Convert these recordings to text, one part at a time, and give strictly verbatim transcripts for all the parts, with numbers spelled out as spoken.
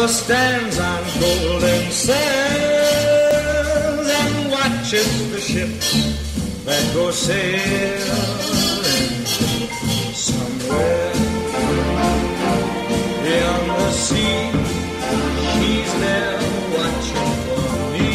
farmer stands on golden sands and watches the ships that go sailing somewhere beyond the sea. She's there watching for me.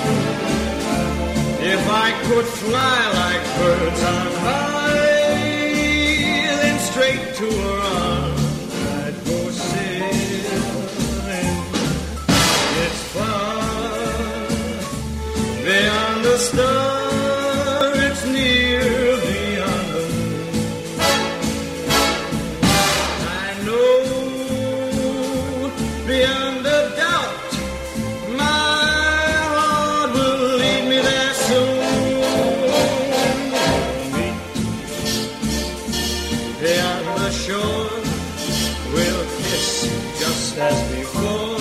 If I could fly like birds on high, then straight to her arms I'd go sailing. It's far beyond the star, it's near beyond the moon. I know beyond a doubt my heart will lead me there soon. Beyond the shore we'll kiss just as before.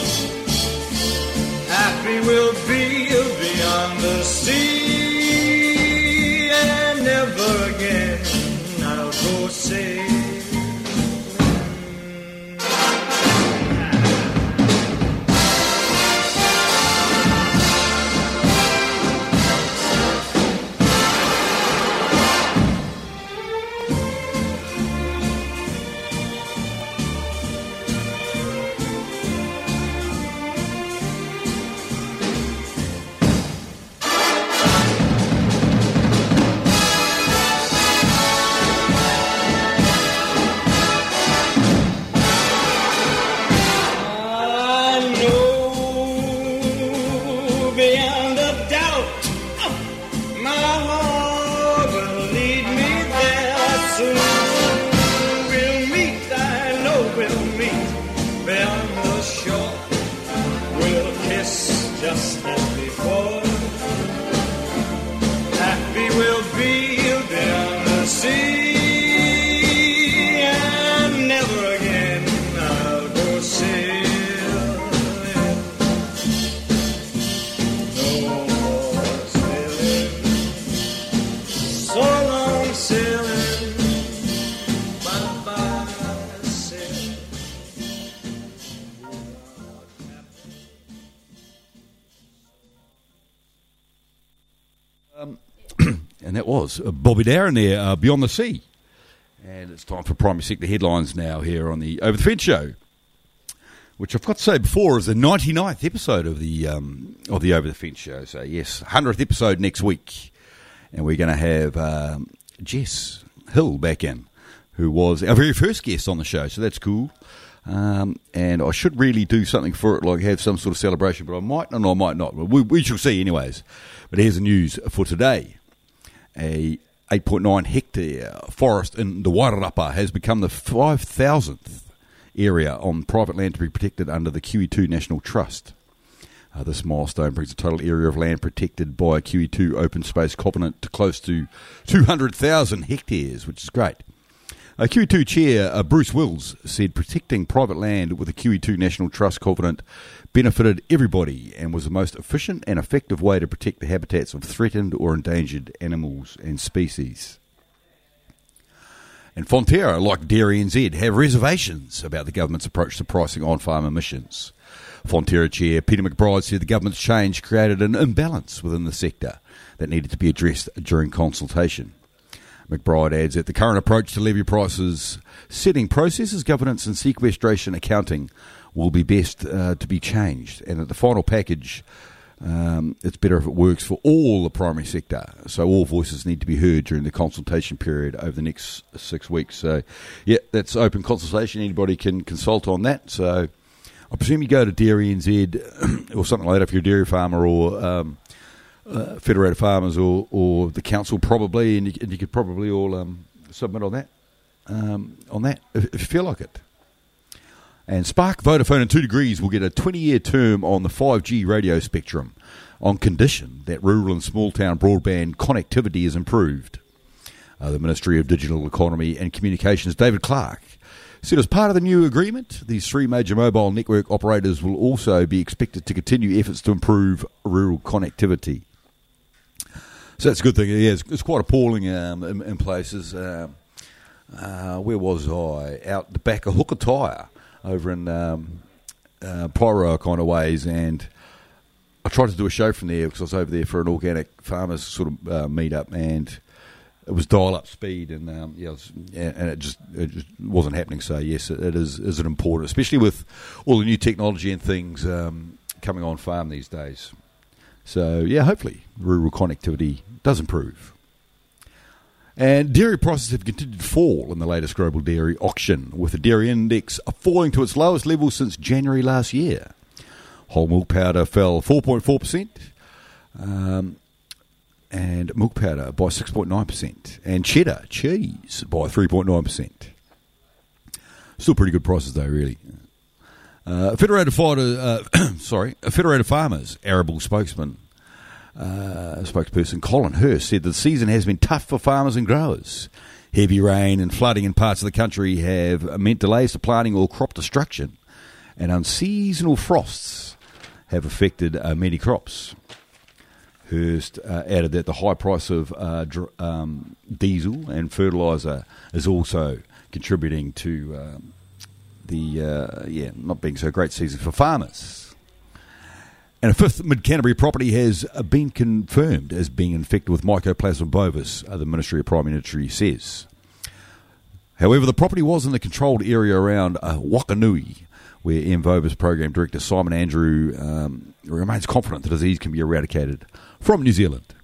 Happy we'll be beyond the sea, and never again I'll go sailing. Just as before, happy we'll be beyond the sea, and never again I'll go sailing. No more sailing, so long sailing, bye-bye sailing. Um, and that was uh, Bobby Darin there, uh, Beyond the Sea. And it's time for Primary Sector Headlines now here on the Over the Fence Show, which I've got to say before is the ninety-ninth episode of the um, of the Over the Fence Show. So, yes, hundredth episode next week. And we're going to have um, Jess Hill back in, who was our very first guest on the show. So that's cool. Um, and I should really do something for it, like have some sort of celebration, but I might and I might not. We, we shall see anyways. But here's the news for today. A eight point nine hectare forest in the Wairarapa has become the five thousandth area on private land to be protected under the Q E two National Trust. Uh, this milestone brings the total area of land protected by a Q E two Open Space Covenant to close to two hundred thousand hectares, which is great. Uh, Q E two Chair uh, Bruce Wills said protecting private land with a Q E two National Trust Covenant benefited everybody and was the most efficient and effective way to protect the habitats of threatened or endangered animals and species. And Fonterra, like Dairy N Z, have reservations about the government's approach to pricing on-farm emissions. Fonterra Chair Peter McBride said the government's change created an imbalance within the sector that needed to be addressed during consultation. McBride adds that the current approach to levy prices setting processes, governance and sequestration accounting will be best uh, to be changed, and that the final package, um, it's better if it works for all the primary sector. So all voices need to be heard during the consultation period over the next six weeks. So, yeah, that's open consultation. Anybody can consult on that. So I presume you go to Dairy N Z or something like that if you're a dairy farmer, or um, uh, Federated Farmers, or, or the council probably, and you, and you could probably all um, submit on that, um, on that if, if you feel like it. And Spark, Vodafone and Two Degrees will get a twenty-year term on the five G radio spectrum on condition that rural and small-town broadband connectivity is improved. Uh, the Ministry of Digital Economy and Communications, David Clark, said as part of the new agreement, these three major mobile network operators will also be expected to continue efforts to improve rural connectivity. So that's a good thing. Yeah, it's, it's quite appalling um, in, in places. Uh, uh, where was I? Out the back of Hookatire. Over in um, uh, pyro kind of ways, and I tried to do a show from there because I was over there for an organic farmers sort of uh, meet-up, and it was dial-up speed, and um, yeah, it was, and it just it just wasn't happening. So yes, it, it is is it important, especially with all the new technology and things um, coming on farm these days. So yeah, hopefully rural connectivity does improve. And dairy prices have continued to fall in the latest global dairy auction, with the dairy index falling to its lowest level since January last year. Whole milk powder fell four point four percent, um, and milk powder by six point nine percent, and cheddar cheese by three point nine percent. Still pretty good prices though, really. Uh, Federated Fighter, uh, sorry, a Federated Farmers arable spokesman. Uh, spokesperson Colin Hurst said the season has been tough for farmers and growers. Heavy rain and flooding in parts of the country have meant delays to planting or crop destruction, and unseasonal frosts have affected uh, many crops. Hurst uh, added that the high price of uh, dr- um, diesel and fertiliser is also contributing to um, the uh, yeah not being so great season for farmers. And a fifth Mid-Canterbury property has been confirmed as being infected with Mycoplasma bovis, uh, the Ministry of Prime Ministry says. However, the property was in the controlled area around uh, Wakanui, where M Vovis Program Director Simon Andrew um, remains confident the disease can be eradicated from New Zealand.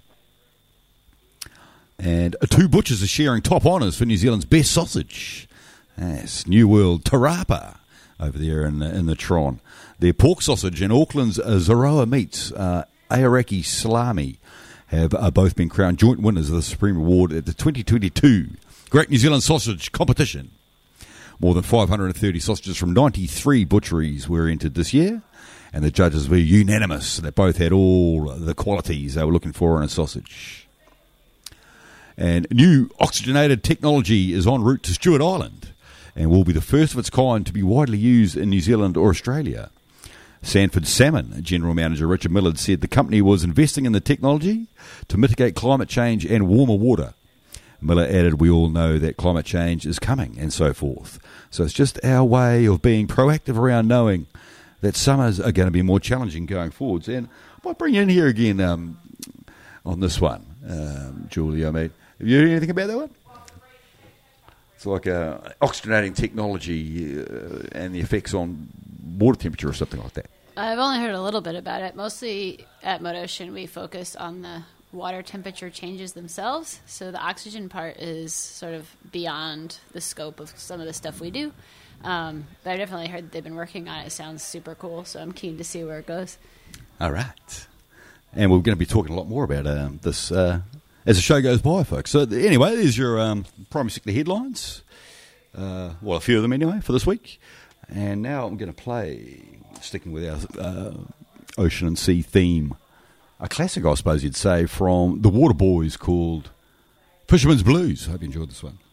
And uh, two butchers are sharing top honours for New Zealand's best sausage. Yes, New World Tarapa over there in the, in the Tron. Their pork sausage and Auckland's uh, Zoroa Meats, uh, Aoraki Salami, have uh, both been crowned joint winners of the Supreme Award at the twenty twenty-two Great New Zealand Sausage Competition. More than five hundred thirty sausages from ninety-three butcheries were entered this year, and the judges were unanimous that both had all the qualities they were looking for in a sausage. And new oxygenated technology is en route to Stewart Island and will be the first of its kind to be widely used in New Zealand or Australia. Sanford Salmon General Manager Richard Millard said the company was investing in the technology to mitigate climate change and warmer water. Miller added, "We all know that climate change is coming," and so forth. So it's just our way of being proactive around knowing that summers are going to be more challenging going forwards. And I might bring you in here again um, on this one, um, Julie. I mean, have you heard anything about that one? It's like uh, oxygenating technology uh, and the effects on water temperature or something like that. I've only heard a little bit about it. Mostly at MidOcean, we focus on the water temperature changes themselves. So the oxygen part is sort of beyond the scope of some of the stuff we do. Um, but I definitely heard they've been working on it. It sounds super cool, so I'm keen to see where it goes. All right. And we're going to be talking a lot more about um, this uh, as the show goes by, folks. So anyway, there's your um, primary sector headlines. Uh, well, a few of them anyway for this week. And now I'm going to play, sticking with our uh, ocean and sea theme, a classic, I suppose you'd say, from the Waterboys called Fisherman's Blues. Hope you enjoyed this one.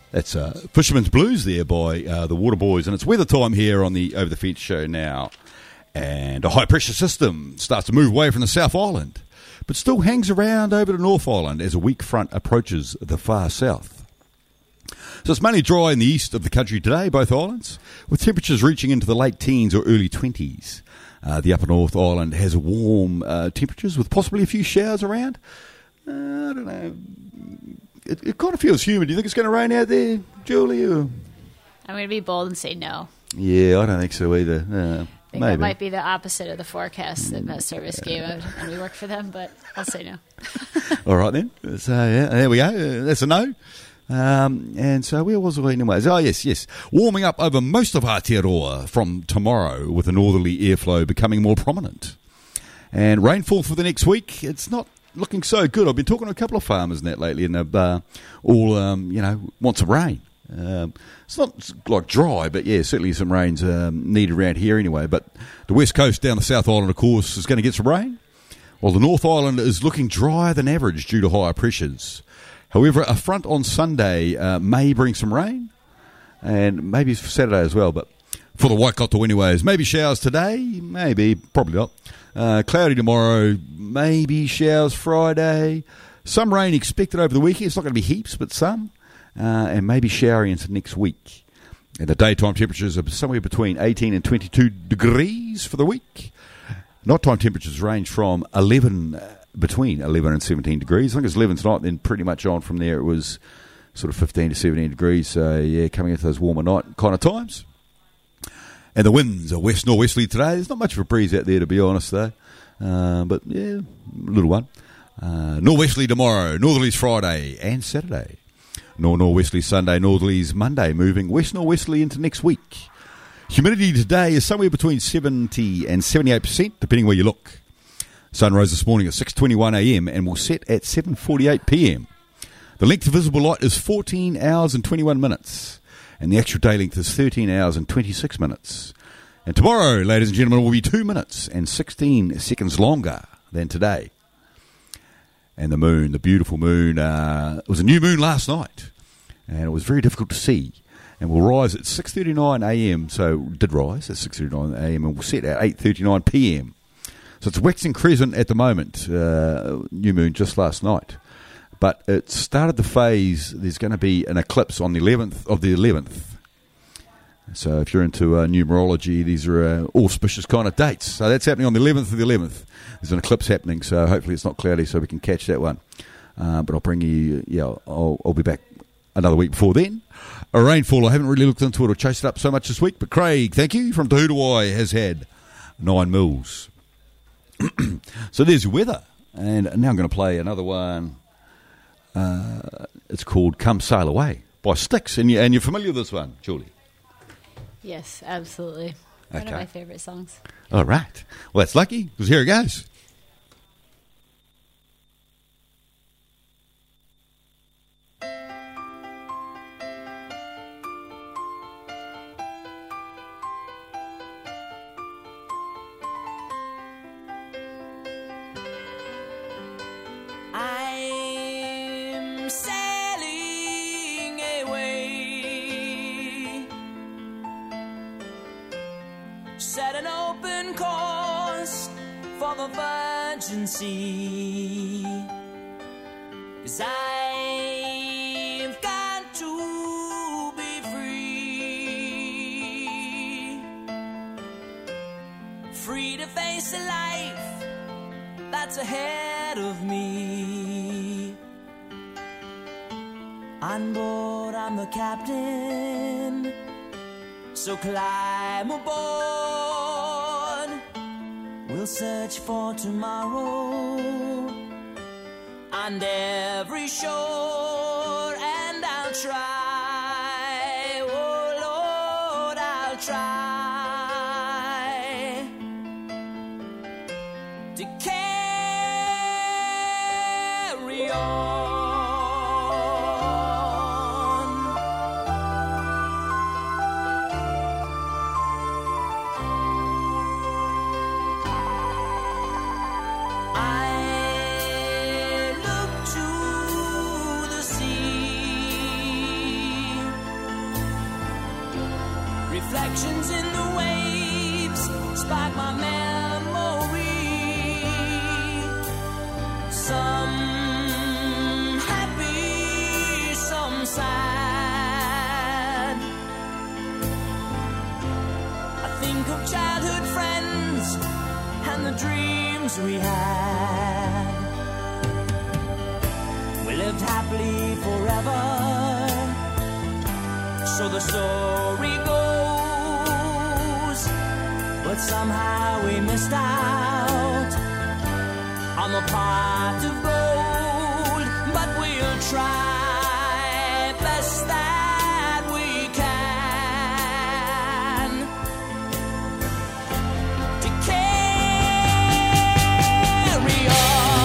That's uh, Fisherman's Blues there by uh, the Waterboys, and it's weather time here on the Over the Fence show now. And a high-pressure system starts to move away from the South Island, but still hangs around over the North Island as a weak front approaches the far south. So it's mainly dry in the east of the country today, both islands, with temperatures reaching into the late teens or early twenties. Uh, the upper North Island has warm uh, temperatures with possibly a few showers around. Uh, I don't know. It, it kind of feels humid. Do you think it's going to rain out there, Julie? Or? I'm going to be bold and say no. Yeah, I don't think so either. Uh, I think maybe. that might be the opposite of the forecast that Met Service gave out when we worked for them, but I'll say no. All right then. So yeah, there we go. Uh, that's a no. Um, and so where was I anyways? Oh yes, yes. Warming up over most of Aotearoa from tomorrow, with a northerly airflow becoming more prominent. And rainfall for the next week, it's not looking so good. I've been talking to a couple of farmers in that lately, and they've uh, all, um, you know, want some rain. Um, it's not like dry, but yeah, certainly some rain's um, needed around here anyway. But the west coast down the South Island, of course, is going to get some rain, while the North Island is looking drier than average due to higher pressures. However, a front on Sunday uh, may bring some rain, and maybe for Saturday as well. But for the Waikato anyways, maybe showers today, maybe, probably not. Uh, cloudy tomorrow, maybe showers Friday. Some rain expected over the weekend. It's not going to be heaps, but some. Uh, and maybe showery into next week. And the daytime temperatures are somewhere between eighteen and twenty-two degrees for the week. Nighttime temperatures range from eleven, uh, between eleven and seventeen degrees. I think it's eleven tonight, then pretty much on from there it was sort of fifteen to seventeen degrees. So, yeah, coming into those warmer night kind of times. And the winds are west-norwesterly today. There's not much of a breeze out there, to be honest, though. Uh, but, yeah, little one. Uh, norwesterly tomorrow, northerlies Friday and Saturday. Nor-norwesterly Sunday, northerlies Monday, moving west-norwesterly into next week. Humidity today is somewhere between seventy and seventy-eight percent, depending where you look. Sun rose this morning at six twenty-one a.m. and will set at seven forty-eight p.m. The length of visible light is fourteen hours and twenty-one minutes. And the actual day length is thirteen hours and twenty-six minutes. And tomorrow, ladies and gentlemen, will be two minutes and sixteen seconds longer than today. And the moon, the beautiful moon, uh, it was a new moon last night. And it was very difficult to see. And will rise at six thirty-nine a.m. So it did rise at six thirty-nine a.m. and will set at eight thirty-nine p.m. So it's waxing crescent at the moment, uh, new moon just last night. But it started the phase. There's going to be an eclipse on the eleventh of the eleventh. So if you're into uh, numerology, these are uh, auspicious kind of dates. So that's happening on the eleventh of the eleventh. There's an eclipse happening, so hopefully it's not cloudy, so we can catch that one. Uh, but I'll bring you. Yeah, I'll, I'll be back another week before then. A rainfall. I haven't really looked into it or chased it up so much this week. But Craig, thank you, from Te Hutawai, has had nine mils. So there's your weather, and now I'm going to play another one. Uh, it's called Come Sail Away by Styx. And, you, and you're familiar with this one, Julie? Yes, absolutely. One Okay. of my favorite songs. All right. Well, that's lucky, because here it goes. I'm sailing away, set an open course for the virgin sea, 'cause I've got to be free, free to face a life that's ahead of me. On board, I'm the captain, so climb aboard. We'll search for tomorrow on every shore, and I'll try, oh Lord, I'll try to carry on. I look to the sea Reflections in the waves spark my memory. Some happy, some sad. I think of childhood friends and the dreams we had. We lived happily forever, so the story goes. But somehow we missed out on the pot of gold. But we'll try best that we can to carry on.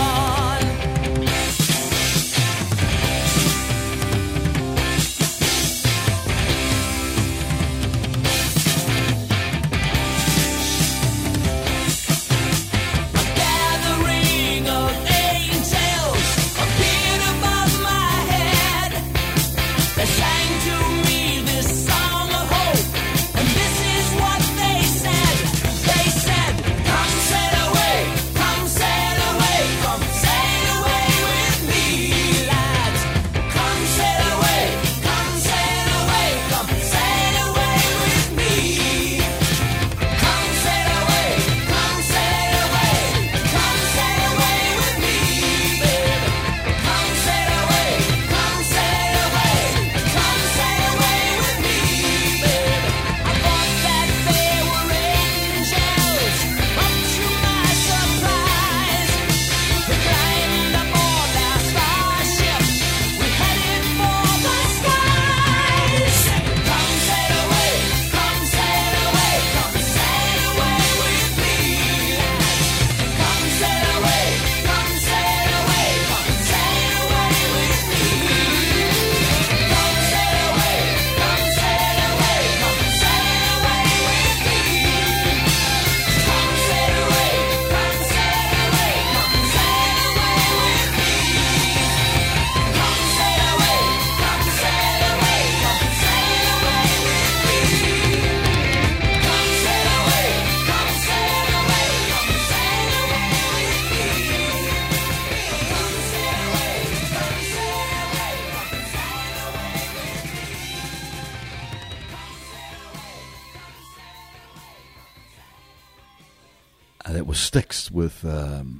That was Styx with um,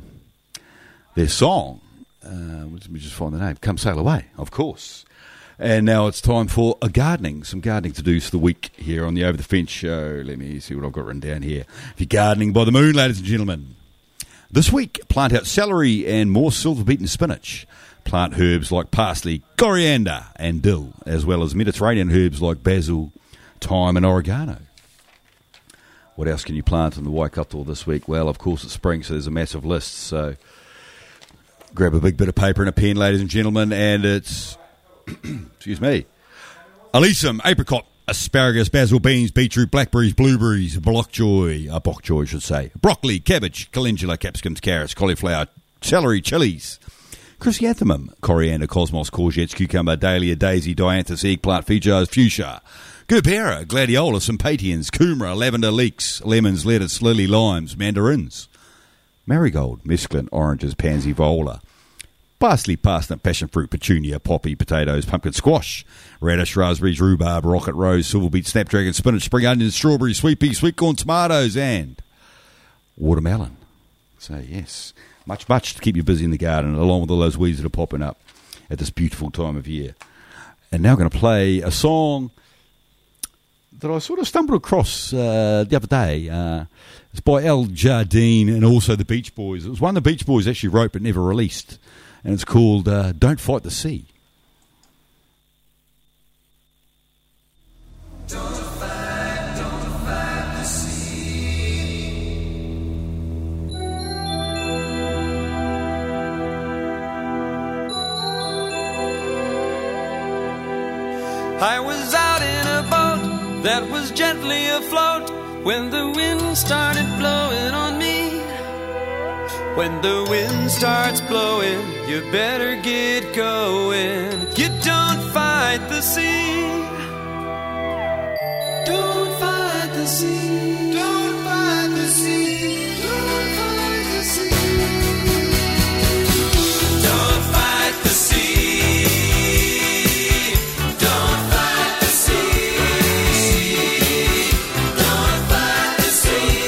their song. Uh, let me just find the name. Come Sail Away, of course. And now it's time for a gardening, some gardening to do for the week here on the Over the Fence show. Let me see what I've got written down here. If you're gardening by the moon, ladies and gentlemen. This week, plant out celery and more silver beetle spinach. Plant herbs like parsley, coriander and dill, as well as Mediterranean herbs like basil, thyme and oregano. What else can you plant in the Waikato this week? Well, of course, it's spring, so there's a massive list. So grab a big bit of paper and a pen, ladies and gentlemen, and it's, excuse me, alyssum, apricot, asparagus, basil, beans, beetroot, blackberries, blueberries, bok choy, uh, bok choy, I should say, broccoli, cabbage, calendula, capsicums, carrots, cauliflower, celery, chilies, chrysanthemum, coriander, cosmos, courgettes, cucumber, dahlia, daisy, dianthus, eggplant, feijoas, fuchsia, gerbera, gladiolus, impatiens, kumara, lavender, leeks, lemons, lettuce, lily, limes, mandarins, marigold, mesclun, oranges, pansy, viola, parsley, parsnip, passion fruit, petunia, poppy, potatoes, pumpkin squash, radish, raspberries, rhubarb, rocket rose, silver beet, snapdragon, spinach, spring onions, strawberries, sweet pea, sweet corn, tomatoes, and watermelon. So, yes, much, much to keep you busy in the garden, along with all those weeds that are popping up at this beautiful time of year. And now I'm going to play a song that I sort of stumbled across uh, the other day. Uh, it's by Al Jardine and also the Beach Boys. It was one the Beach Boys actually wrote but never released. And it's called uh, Don't Fight the Sea. Don't fight, don't fight the sea. I was out in a boat that was gently afloat when the wind started blowing on me. When the wind starts blowing, you better get going. You don't fight the sea. Don't fight the sea. Don't fight the sea. Don't fight the sea. Don't fight the sea. Don't fight the sea. Don't fight the sea.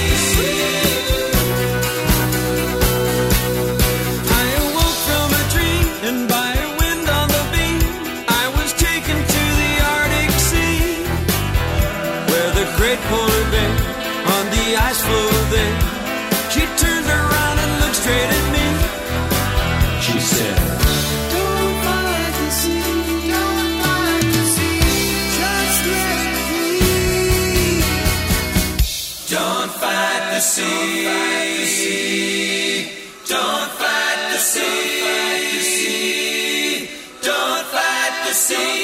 I awoke from a dream, and by a wind on the beam, I was taken to the Arctic Sea, where the great polar bear on the ice floe there, she turned around and looked straight at me. She said, don't fight the sea, don't fight the sea, just let it be. Don't fight the sea, don't fight the sea, don't fight the sea.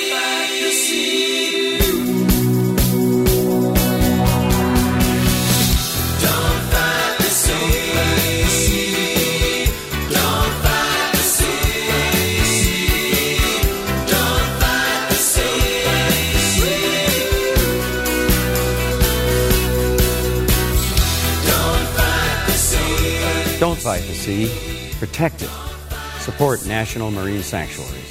Don't fight the sea. Don't fight the sea. Don't fight the sea. Don't fight the sea. Don't fight the sea. Protect it. Support national marine sanctuaries.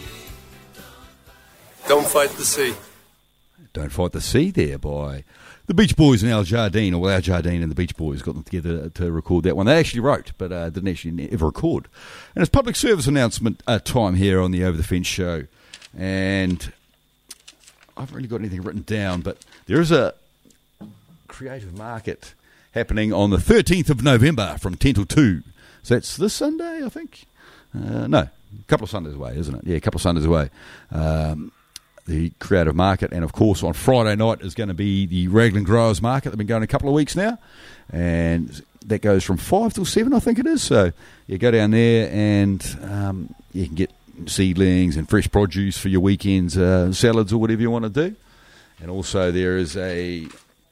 Don't fight the sea. Don't Fight the Sea there by the Beach Boys and Al Jardine, or Al Jardine and the Beach Boys got them together to record that one. They actually wrote, but uh, didn't actually ever record. And it's public service announcement uh, time here on the Over the Fence show. And I haven't really got anything written down, but there is a creative market happening on the thirteenth of November from ten till two. So that's this Sunday, I think. Uh, no, a couple of Sundays away, isn't it? Yeah, a couple of Sundays away. Um, the creative market, and of course on Friday night is going to be the Raglan Growers Market. They've been going a couple of weeks now, and that goes from five till seven, I think it is. So you go down there, and um, you can get seedlings and fresh produce for your weekends, uh, salads or whatever you want to do. And also there is a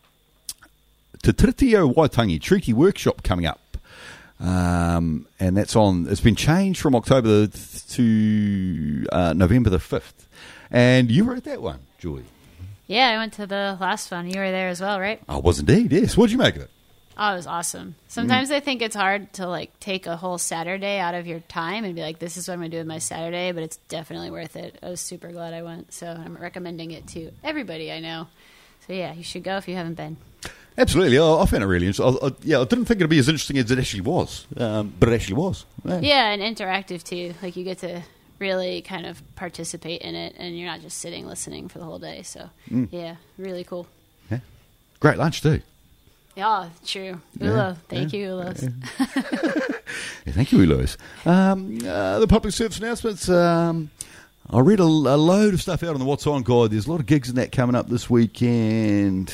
Te Tiritio Waitangi Treaty Workshop coming up. Um, and that's on, it's been changed from October to uh, November the fifth. And you were at that one, Julie. Yeah, I went to the last one. You were there as well, right? I was indeed, yes. What did you make of it? Oh, it was awesome. Sometimes mm. I think it's hard to like take a whole Saturday out of your time and be like, this is what I'm going to do with my Saturday, but it's definitely worth it. I was super glad I went, so I'm recommending it to everybody I know. So yeah, you should go if you haven't been. Absolutely. I, I found it really interesting. I, I, yeah, I didn't think it would be as interesting as it actually was, um, but it actually was. Yeah. yeah, and interactive too. Like you get to really kind of participate in it, and you're not just sitting listening for the whole day. So mm. yeah, really cool. Yeah, great lunch too. Yeah, true. Ulo, yeah, thank yeah, you, Ulos. Yeah. yeah, thank you, Ulos. Um, uh, the public service announcements. Um, I read a, a load of stuff out on the What's On guide. There's a lot of gigs in that coming up this weekend.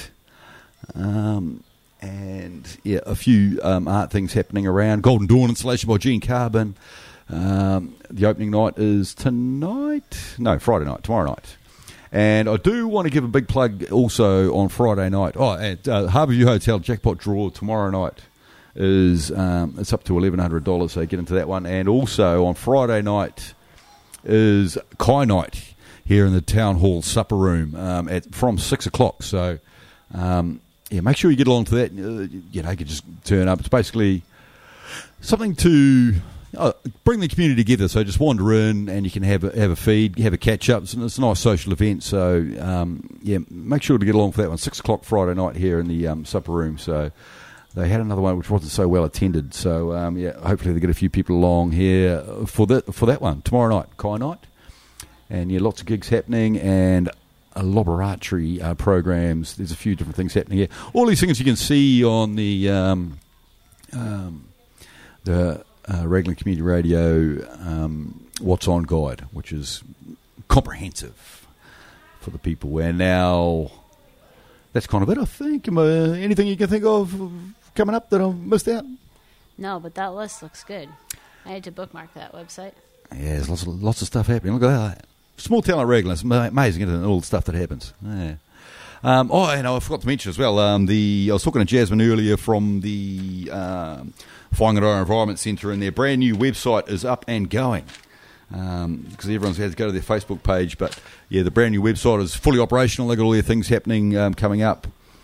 Um, and yeah, a few um, art things happening around. Golden Dawn installation by Gene Carbon. Um, the opening night is tonight. No, Friday night. Tomorrow night. And I do want to give a big plug also on Friday night. Oh, at uh, Harbourview Hotel jackpot draw tomorrow night is um, it's up to eleven hundred dollars. So get into that one. And also on Friday night is Kai Night here in the Town Hall Supper Room um, at from six o'clock. So um, yeah, make sure you get along to that. Uh, you know, you can just turn up. It's basically something to Uh, bring the community together, so just wander in and you can have a, have a feed, have a catch up. It's, it's a nice social event, so um, yeah, make sure to get along for that one. Six o'clock Friday night here in the um, supper room. So they had another one which wasn't so well attended. So um, yeah, hopefully they get a few people along here for that for that one tomorrow night, Kai Night, and yeah, lots of gigs happening and a laboratory uh, programs. There's a few different things happening here. All these things you can see on the um, um, the. Uh, Raglan Community Radio um, What's On guide, which is comprehensive for the people. And now that's kind of it, I think. Am I, anything you can think of coming up that I've missed out? No, but that list looks good. I had to bookmark that website. Yeah, there's lots of, lots of stuff happening. Look at that. Small town like Raglan. It's amazing, isn't it, all the stuff that happens. Yeah. Um, oh, and I forgot to mention as well, um, the I was talking to Jasmine earlier from the um, Whangaroa Environment Centre, and their brand new website is up and going because um, everyone's had to go to their Facebook page. But yeah, the brand new website is fully operational. They've got all their things happening, um, coming up.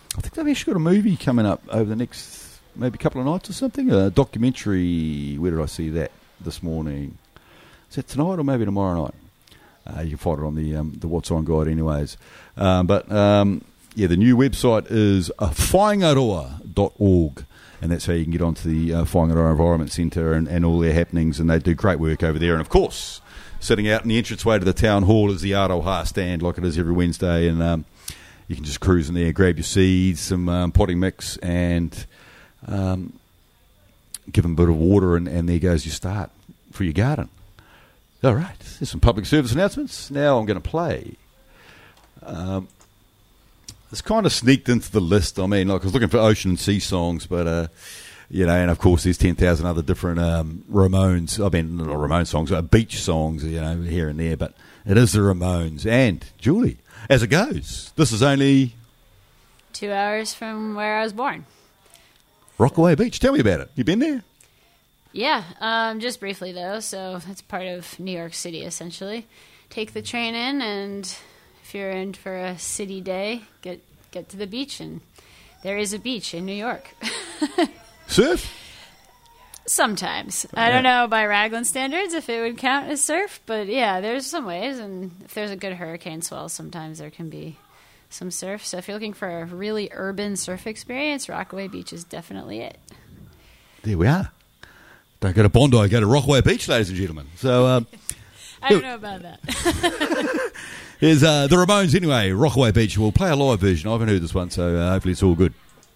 I think they've actually got a movie coming up over the next maybe couple of nights or something. A documentary. Where did I see that this morning? Is that tonight or maybe tomorrow night? Uh, you can find it on the um, the What's On guide anyways. Um, but, um, yeah, the new website is uh, whaingaroa dot org, and that's how you can get onto the uh, Whaingaroa Environment Centre and, and all their happenings, and they do great work over there. And, of course, sitting out in the entranceway to the town hall is the Aroha stand like it is every Wednesday, and um, you can just cruise in there, grab your seeds, some um, potting mix, and um, give them a bit of water, and, and there goes your start for your garden. All right, there's some public service announcements. Now I'm going to play. Um, it's kind of sneaked into the list. I mean, like I was looking for ocean and sea songs, but, uh, you know, and of course there's ten thousand other different um, Ramones, I mean, not Ramones songs, but beach songs, you know, here and there, but it is the Ramones. And, Julie, as it goes, this is only... Two hours from where I was born. Rockaway Beach. Tell me about it. You been there? Yeah, um, just briefly though. So it's part of New York City essentially. Take the train in, and if you're in for a city day, get get to the beach, and there is a beach in New York. Surf? Sometimes. I don't know by Raglan standards if it would count as surf, but yeah, there's some ways, and if there's a good hurricane swell, sometimes there can be some surf. So if you're looking for a really urban surf experience, Rockaway Beach is definitely it. There we are. Don't go to Bondi, go to Rockaway Beach, ladies and gentlemen. So, um, I don't know about that. here's uh, the Ramones anyway, Rockaway Beach. We'll play a live version. I haven't heard this one, so uh, hopefully it's all good.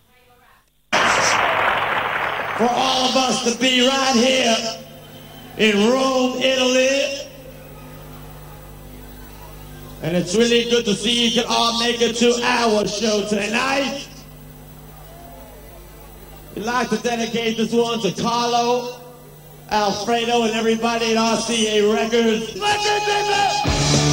For all of us to be right here in Rome, Italy. And it's really good to see you can all make it to our show tonight. We'd like to dedicate this one to Carlo, Alfredo, and everybody at R C A Records. Records, baby!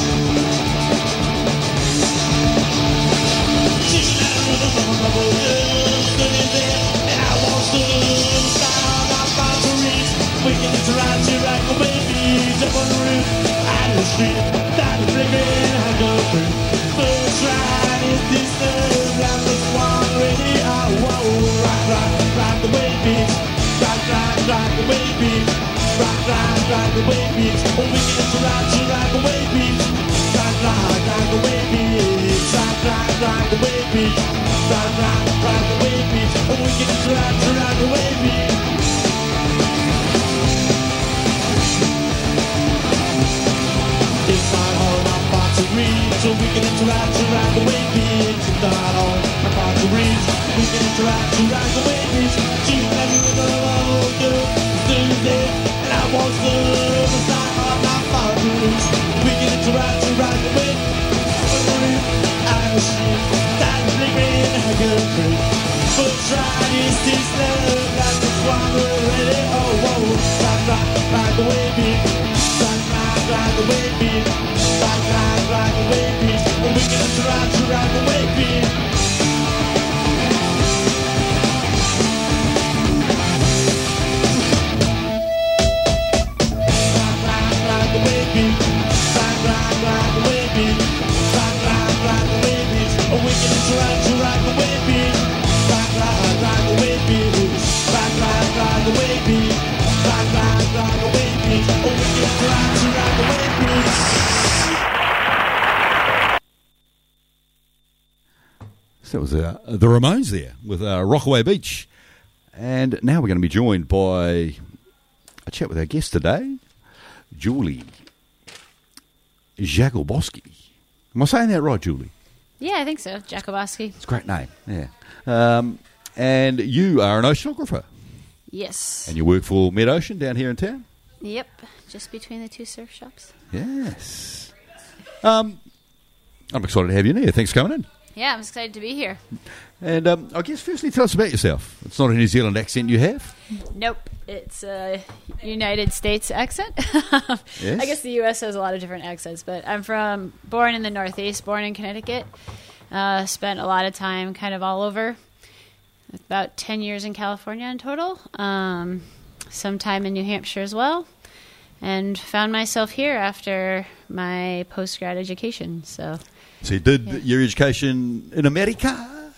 We can interact you like a baby, jump on the roof, and the street, that is flickering, I go through. First ride is this love, and this one really, oh, whoa, rock, rock, rock the way beach, rock, rock, rock the way beach, rock, rock, rock the way beach, oh, we can interact you like a way beach, rock, rock, rock the way beach, rock, rock, rock the way beach, rock, rock, rock the way beach, oh, we can interact you like a way beach. It's not hard, I'm about to read, so we can interact around the way beach. It's not hard, I'm about to read, we can interact around the way beach. She's never with a little girl, Tuesday, and I want some. It's not hard, I'm about to read, we can interact around the way beach. I was that flickering in a good break. But try is this love, that's the one we're ready. Oh, whoa, rock, rock, rock the way beach. Ride the way beat, ride, ride, ride the way beat. And we can interact to ride the way beat. Ride, ride, ride the way beat, ride, ride, ride the way beat, ride, ride, ride the way beat. And we can interact to ride the way beat, ride, ride, ride the way beat, ride, ride, ride the way beat, ride, ride, ride the way beat. And we can interact to ride the way beat. So that was uh, the Ramones there with uh, Rockaway Beach. And now we're going to be joined by a chat with our guest today, Julie Jagoboski. Am I saying that right, Julie? Yeah, I think so. Jagoboski. It's a great name, yeah. Um, and you are an oceanographer. Yes. And you work for Med Ocean down here in town? Yep, just between the two surf shops. Yes. Um, I'm excited to have you in here. Thanks for coming in. Yeah, I'm excited to be here. And um, I guess firstly, tell us about yourself. It's not a New Zealand accent you have? Nope, it's a United States accent. Yes. I guess the U S has a lot of different accents, but I'm from, born in the Northeast, born in Connecticut. Uh, spent a lot of time kind of all over. About ten years in California in total. Um, some time in New Hampshire as well. And found myself here after my post-grad education. So, so you did yeah. your education in America?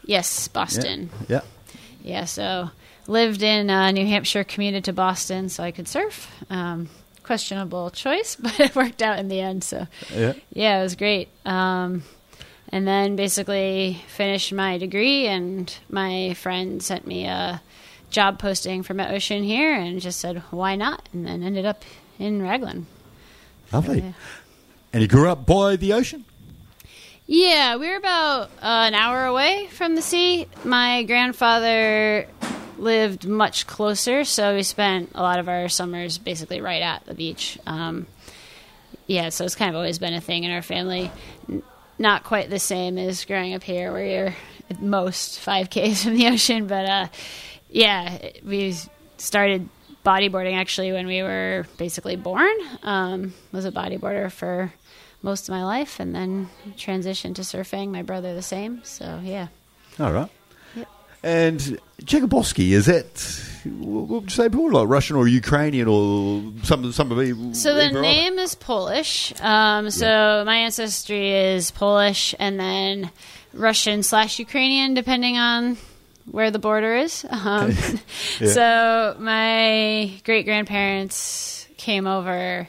Yes, Boston. Yeah. Yeah, so lived in uh, New Hampshire, commuted to Boston so I could surf. Um, questionable choice, but it worked out in the end. So Yeah. yeah, it was great. Um, and then basically finished my degree, and my friend sent me a job posting for Met Ocean here and just said, why not? And then ended up in Raglan. Lovely. So, yeah. And you grew up by the ocean? Yeah, we were about uh, an hour away from the sea. My grandfather lived much closer, so we spent a lot of our summers basically right at the beach. Um, yeah, so it's kind of always been a thing in our family. N- not quite the same as growing up here, where you're at most five Ks from the ocean, but uh, yeah, we started bodyboarding actually when we were basically born. Um, was a bodyboarder for most of my life, and then transitioned to surfing. My brother the same. So yeah. All right. Yep. And Jagoboski, is that, what would you say, Paul, like Russian or Ukrainian or some some of the... So the either of it? name is Polish. Um, so Yeah. my ancestry is Polish, and then Russian slash Ukrainian, depending on where the border is. Um, Yeah. So my great grandparents came over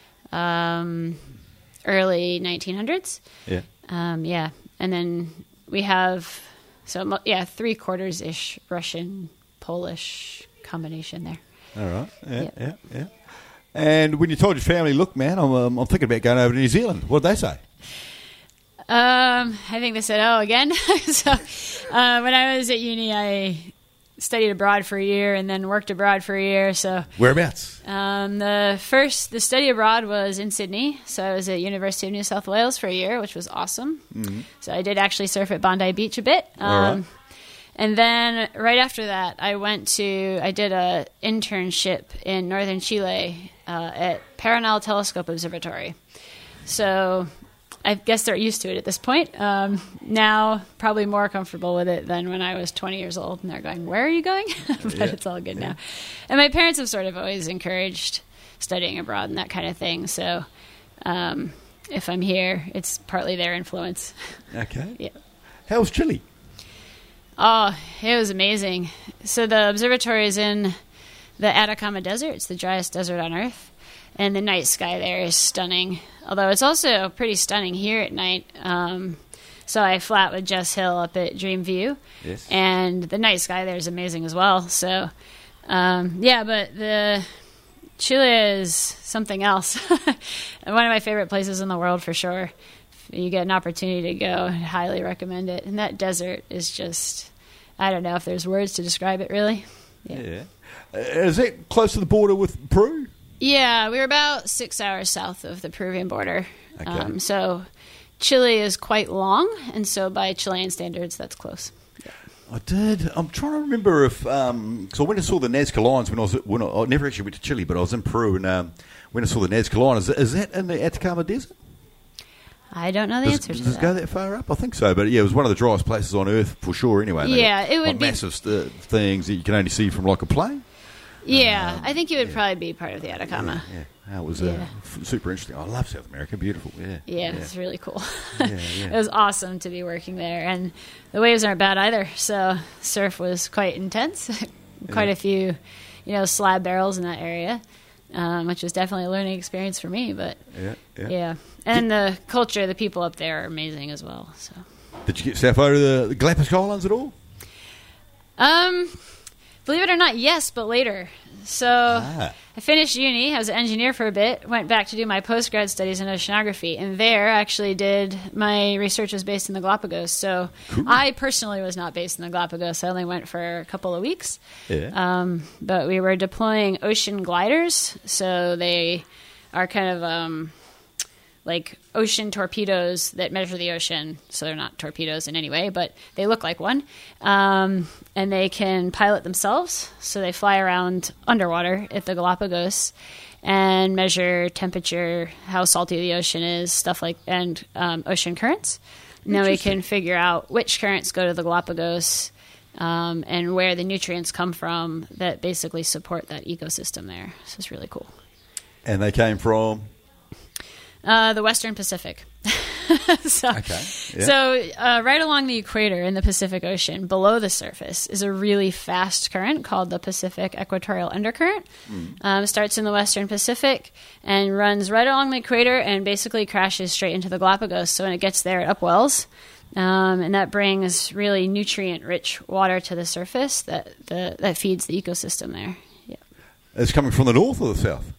um, early nineteen hundreds. Yeah. Um, yeah, and then we have so mo- yeah three quarters ish Russian Polish combination there. All right. Yeah, Yep. yeah, yeah. And when you told your family, look, man, I'm, um, I'm thinking about going over to New Zealand, what did they say? Um, I think they said, "Oh, again." So, uh, when I was at uni, I studied abroad for a year and then worked abroad for a year. So, Whereabouts? um, the first the study abroad was in Sydney. So I was at University of New South Wales for a year, which was awesome. Mm-hmm. So I did actually surf at Bondi Beach a bit. Um, All right. And then right after that, I went to I did a internship in northern Chile uh, at Paranal Telescope Observatory. So I guess they're used to it at this point. Um, now, probably more comfortable with it than when I was twenty years old. And they're going, "Where are you going?" But Yeah. it's all good now. And my parents have sort of always encouraged studying abroad and that kind of thing. So um, if I'm here, it's partly their influence. Okay. Yeah. How was Chile? Oh, it was amazing. So the observatory is in the Atacama Desert. It's the driest desert on Earth. And the night sky there is stunning. Although it's also pretty stunning here at night. Um, so I flat with Jess Hill up at Dream View. Yes. And the night sky there is amazing as well. So, um, yeah, but the Chile is something else. One of my favorite places in the world for sure. If you get an opportunity to go, I highly recommend it. And that desert is just, I don't know if there's words to describe it really. Yeah. Yeah. Uh, is that close to the border with Peru? Yeah, we were about six hours south of the Peruvian border. Okay. Um, so Chile is quite long, and so by Chilean standards, that's close. I did. I'm trying to remember if because I went and saw the Nazca Lines when I was when I, I never actually went to Chile, but I was in Peru and um, when I saw the Nazca Line. Is, is that in the Atacama Desert? I don't know the Does, answer to does it that. go that far up? I think so, but yeah, it was one of the driest places on Earth for sure. Anyway, and they Yeah, got, it would like, be- massive st- things that you can only see from like a plane. Yeah, Um, I think it would yeah. probably be part of the Atacama. Yeah, that was uh, Yeah. f- super interesting. I love South America, beautiful. Yeah, Yeah, it's really cool. Yeah, yeah. It was awesome to be working there, and the waves aren't bad either. So surf was quite intense. Quite Yeah. a few, you know, slab barrels in that area, um, which was definitely a learning experience for me. But yeah, yeah. yeah, and the culture, the people up there are amazing as well. So, Did you get South over to the, the Galapagos Islands at all? um, believe it or not, yes, but later. So Ah. I finished uni. I was an engineer for a bit. Went back to do my postgrad studies in oceanography, and there actually did my research was based in the Galapagos. So I personally was not based in the Galapagos. I only went for a couple of weeks. Yeah. Um, but we were deploying ocean gliders, so they are kind of um, like ocean torpedoes that measure the ocean. So they're not torpedoes in any way, but they look like one. Um, and they can pilot themselves, so they fly around underwater at the Galapagos and measure temperature, how salty the ocean is, stuff like, and um, ocean currents. And then we can figure out which currents go to the Galapagos um, and where the nutrients come from that basically support that ecosystem there. So it's really cool. And they came from. Uh, the Western Pacific. so, Okay, yeah. so uh, right along the equator in the Pacific Ocean, below the surface, is a really fast current called the Pacific Equatorial Undercurrent. Mm. Um, starts in the Western Pacific and runs right along the equator and basically crashes straight into the Galapagos. So when it gets there, it upwells. Um, and that brings really nutrient-rich water to the surface that the, that feeds the ecosystem there. Yeah. It's coming from the north or the south?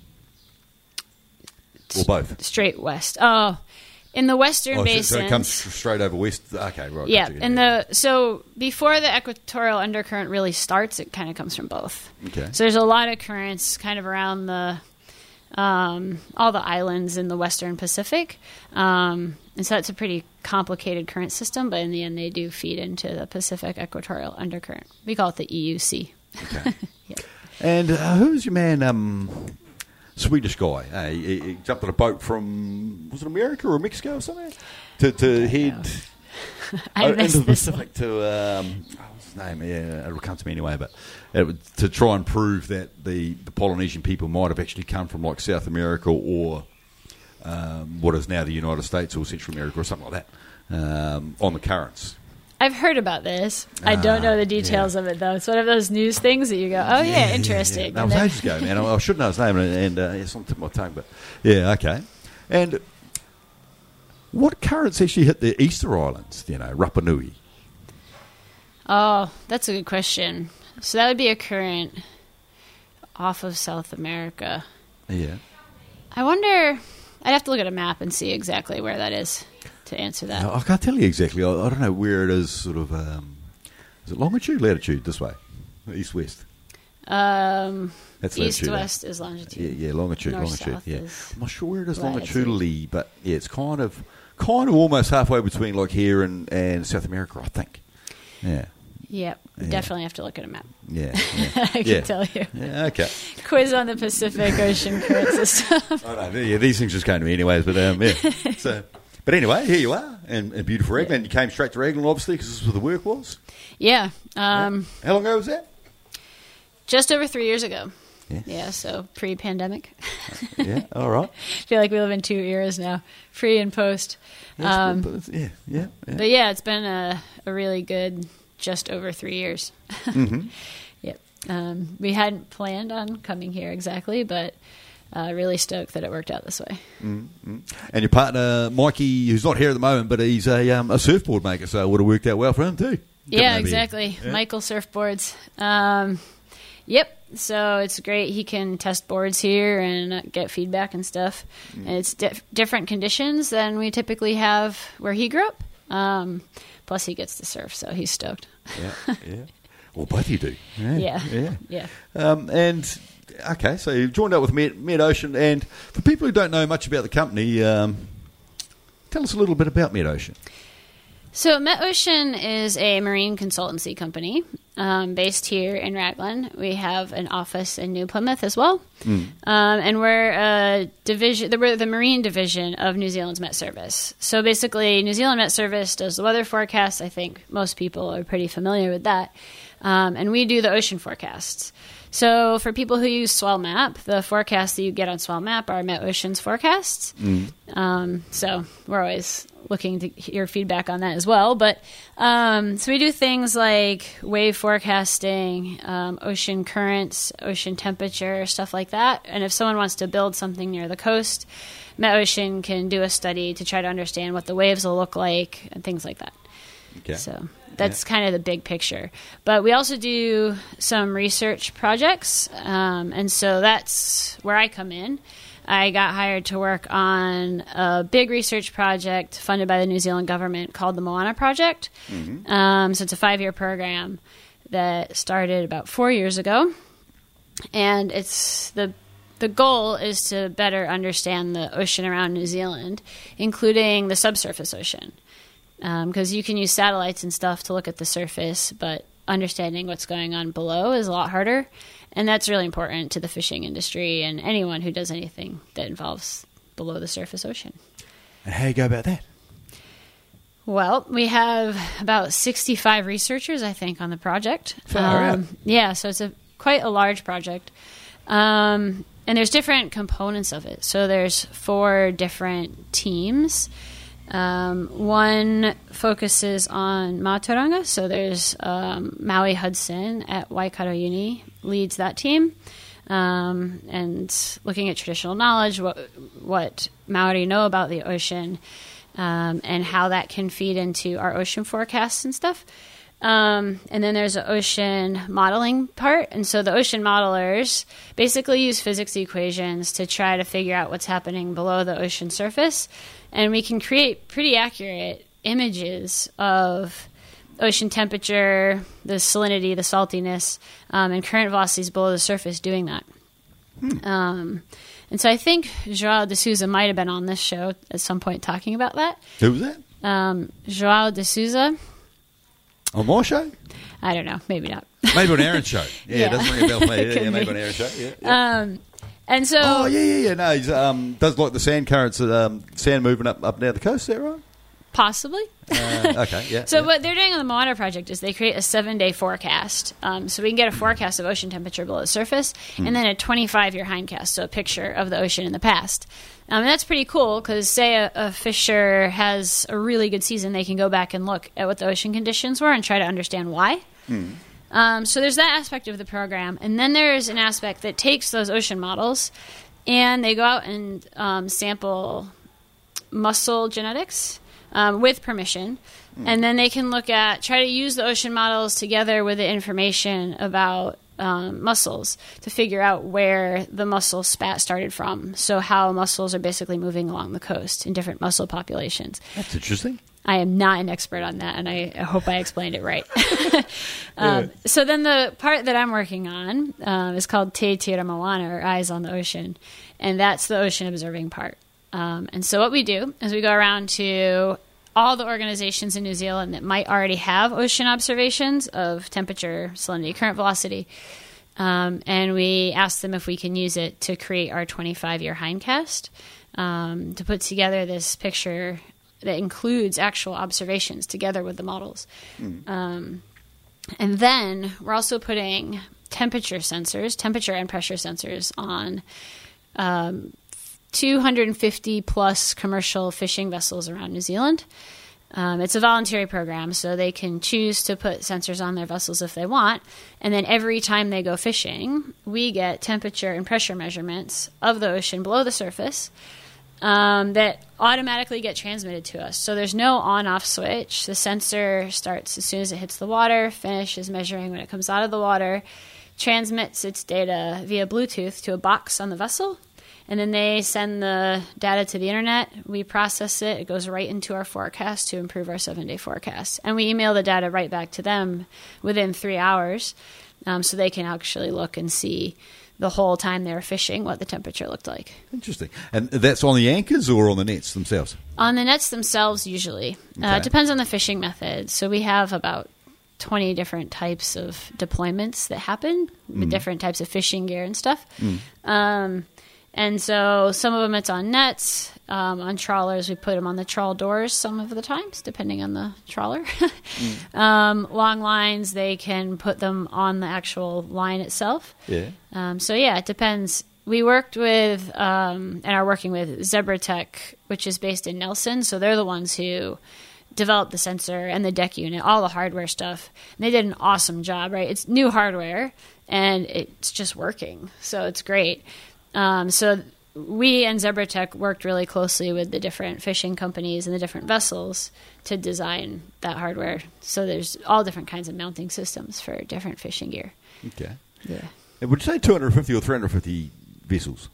Or both? Straight west. Oh, in the western Oh, so- basins. so it comes straight over west. Okay, right. Yeah, gotcha, and the so before the equatorial undercurrent really starts, it kind of comes from both. Okay. So there's a lot of currents kind of around the um, all the islands in the Western Pacific, um, and so it's a pretty complicated current system. But in the end, they do feed into the Pacific Equatorial Undercurrent. We call it the E U C. Okay. Yeah. And uh, who's your man? Um, Swedish guy. Uh, he, he jumped on a boat from was it America or Mexico or something to to head I into missed the this Pacific to um, oh, what's his name? Yeah, it'll come to me anyway. But it, would- to try and prove that the, the Polynesian people might have actually come from like South America or um, what is now the United States or Central America or something like that um, on the currents. I've heard about this. I don't know the details yeah. of it, though. It's one of those news things that you go, oh, yeah, interesting. That And was then- ages ago, man. I, I should know his name, and, and uh, it's on the tip of my tongue. But yeah, okay. And what currents actually hit the Easter Islands? You know, Rapa Nui. Oh, that's a good question. So that would be a current off of South America. Yeah. I wonder, I'd have to look at a map and see exactly where that is to answer that. I can't tell you exactly. I, I don't know where it is. Sort of. Um, is it longitude, latitude? This way, east west. Um, That's east latitude, eh? west is longitude. Yeah, yeah, longitude, North, longitude. south Yeah, is I'm not sure where it is latitude. longitudinally, but yeah, it's kind of, kind of almost halfway between like here and, and South America, I think. Yeah, Yep, Yeah. definitely have to look at a map. yeah, yeah. I can yeah. tell you. Yeah, okay. Quiz on the Pacific Ocean current system. I know. Yeah, these things just came to me anyways, but um, yeah. So, but anyway, here you are, and, and beautiful Raglan. You came straight to Raglan, obviously, because this is where the work was. Yeah, um, How long ago was that? just over three years ago. Yeah. Yeah, so pre-pandemic. Yeah, all right. I feel like we live in two eras now, pre and post. That's Um, good, but it's- yeah, yeah, yeah. But yeah, it's been a, a really good just over three years. Mm-hmm. Yep. Um, we hadn't planned on coming here exactly, but uh, really stoked that it worked out this way. And your partner, Mikey, who's not here at the moment, but he's a, um, a surfboard maker, so it would have worked out well for him too. Yeah, Coming over exactly. here. Yeah. Michael Surfboards. Um, yep. So it's great. He can test boards here and uh, get feedback and stuff. Mm. And it's di- different conditions than we typically have where he grew up. Um, plus, he gets to surf, so he's stoked. Yeah, yeah. Well, both of you do. Yeah, Yeah. yeah. Yeah. Um, and okay, so you've joined up with Med, Med Ocean, and for people who don't know much about the company, um, tell us a little bit about Med Ocean. So MetOcean is a marine consultancy company um, based here in Raglan. We have an office in New Plymouth as well. Um, and we're a division, we're the marine division of New Zealand's Met Service. So basically, New Zealand Met Service does the weather forecasts. I think most people are pretty familiar with that. Um, and we do the ocean forecasts. So for people who use Swell Map, the forecasts that you get on Swell Map are Met Ocean's forecasts. Um, so we're always looking to hear feedback on that as well. But um, so we do things like wave forecasting, um, ocean currents, ocean temperature, stuff like that. And if someone wants to build something near the coast, Met Ocean can do a study to try to understand what the waves will look like and things like that. Okay. So that's kind of the big picture. But we also do some research projects. Um, and so that's where I come in. I got hired to work on a big research project funded by the New Zealand government called the Moana Project. Um, so it's a five-year program that started about four years ago. And it's the the goal is to better understand the ocean around New Zealand, including the subsurface ocean. Because um, you can use satellites and stuff to look at the surface, but understanding what's going on below is a lot harder. And that's really important to the fishing industry and anyone who does anything that involves below the surface ocean. And how do you go about that? Well, we have about sixty-five researchers, I think, on the project. Far out. Yeah, so it's a quite a large project. Um, and there's different components of it. So there's four different teams Um, one focuses on Mātauranga, so there's um, Maui Hudson at Waikato Uni leads that team, um, and looking at traditional knowledge, what what Maori know about the ocean, um, and how that can feed into our ocean forecasts and stuff. Um, and then there's an ocean modeling part. And so the ocean modelers basically use physics equations to try to figure out what's happening below the ocean surface. And we can create pretty accurate images of ocean temperature, the salinity, the saltiness, um, and current velocities below the surface doing that. Hmm. Um, and so I think João de Souza might have been on this show at some point talking about that. Who was that? Um, João de Souza. On my show? I don't know. Maybe not. Maybe on Aaron's show. Yeah, Yeah. it doesn't ring a bell for me. Yeah, Could yeah, maybe be. on Aaron's show. Yeah, yeah. Um, and so, oh, yeah, yeah, yeah. No, he um, does like the sand currents, um, sand moving up, up and down the coast. Is that right? possibly. Uh, okay, yeah. So yeah. what they're doing on the Moana project is they create a seven-day forecast. Um, so we can get a forecast of ocean temperature below the surface, Hmm. and then a twenty-five-year hindcast, so a picture of the ocean in the past. Um, and that's pretty cool because, say, a, a fisher has a really good season, they can go back and look at what the ocean conditions were and try to understand why. Um, so there's that aspect of the program. And then there's an aspect that takes those ocean models and they go out and um, sample mussel genetics um, with permission. And then they can look at, try to use the ocean models together with the information about um, mussels to figure out where the mussel spat started from. So how mussels are basically moving along the coast in different mussel populations. That's interesting. I am not an expert on that, and I, I hope I explained it right. um, so then the part that I'm working on um, is called Te Tira Moana, or Eyes on the Ocean, and that's the ocean observing part. Um, and so what we do is we go around to all the organizations in New Zealand that might already have ocean observations of temperature, salinity, current velocity, um, and we ask them if we can use it to create our twenty-five-year hindcast, um, to put together this picture that includes actual observations together with the models. Mm. Um, and then we're also putting temperature sensors, temperature and pressure sensors on um, two hundred fifty plus commercial fishing vessels around New Zealand. Um, it's a voluntary program, so they can choose to put sensors on their vessels if they want. And then every time they go fishing, we get temperature and pressure measurements of the ocean below the surface Um, that automatically get transmitted to us. So there's no on-off switch. The sensor starts as soon as it hits the water, finishes measuring when it comes out of the water, transmits its data via Bluetooth to a box on the vessel, and then they send the data to the internet. We process it. It goes right into our forecast to improve our seven-day forecast. And we email the data right back to them within three hours um, so they can actually look and see the whole time they were fishing what the temperature looked like. Interesting. And that's on the anchors or on the nets themselves? On the nets themselves, usually. Okay. Uh, it depends on the fishing method. So we have about twenty different types of deployments that happen with different types of fishing gear and stuff. Mm. Um, and so some of them it's on nets. Um, on trawlers, we put them on the trawl doors some of the times, depending on the trawler. mm. um, long lines, they can put them on the actual line itself. Yeah. Um, so, yeah, it depends. We worked with um, and are working with Zebratech, which is based in Nelson. So they're the ones who developed the sensor and the deck unit, all the hardware stuff. And they did an awesome job, right? It's new hardware, and it's just working. So it's great. Um, so we and Zebratech worked really closely with the different fishing companies and the different vessels to design that hardware. So there's all different kinds of mounting systems for different fishing gear. Okay. Yeah. And would you say two hundred fifty or three hundred fifty vessels?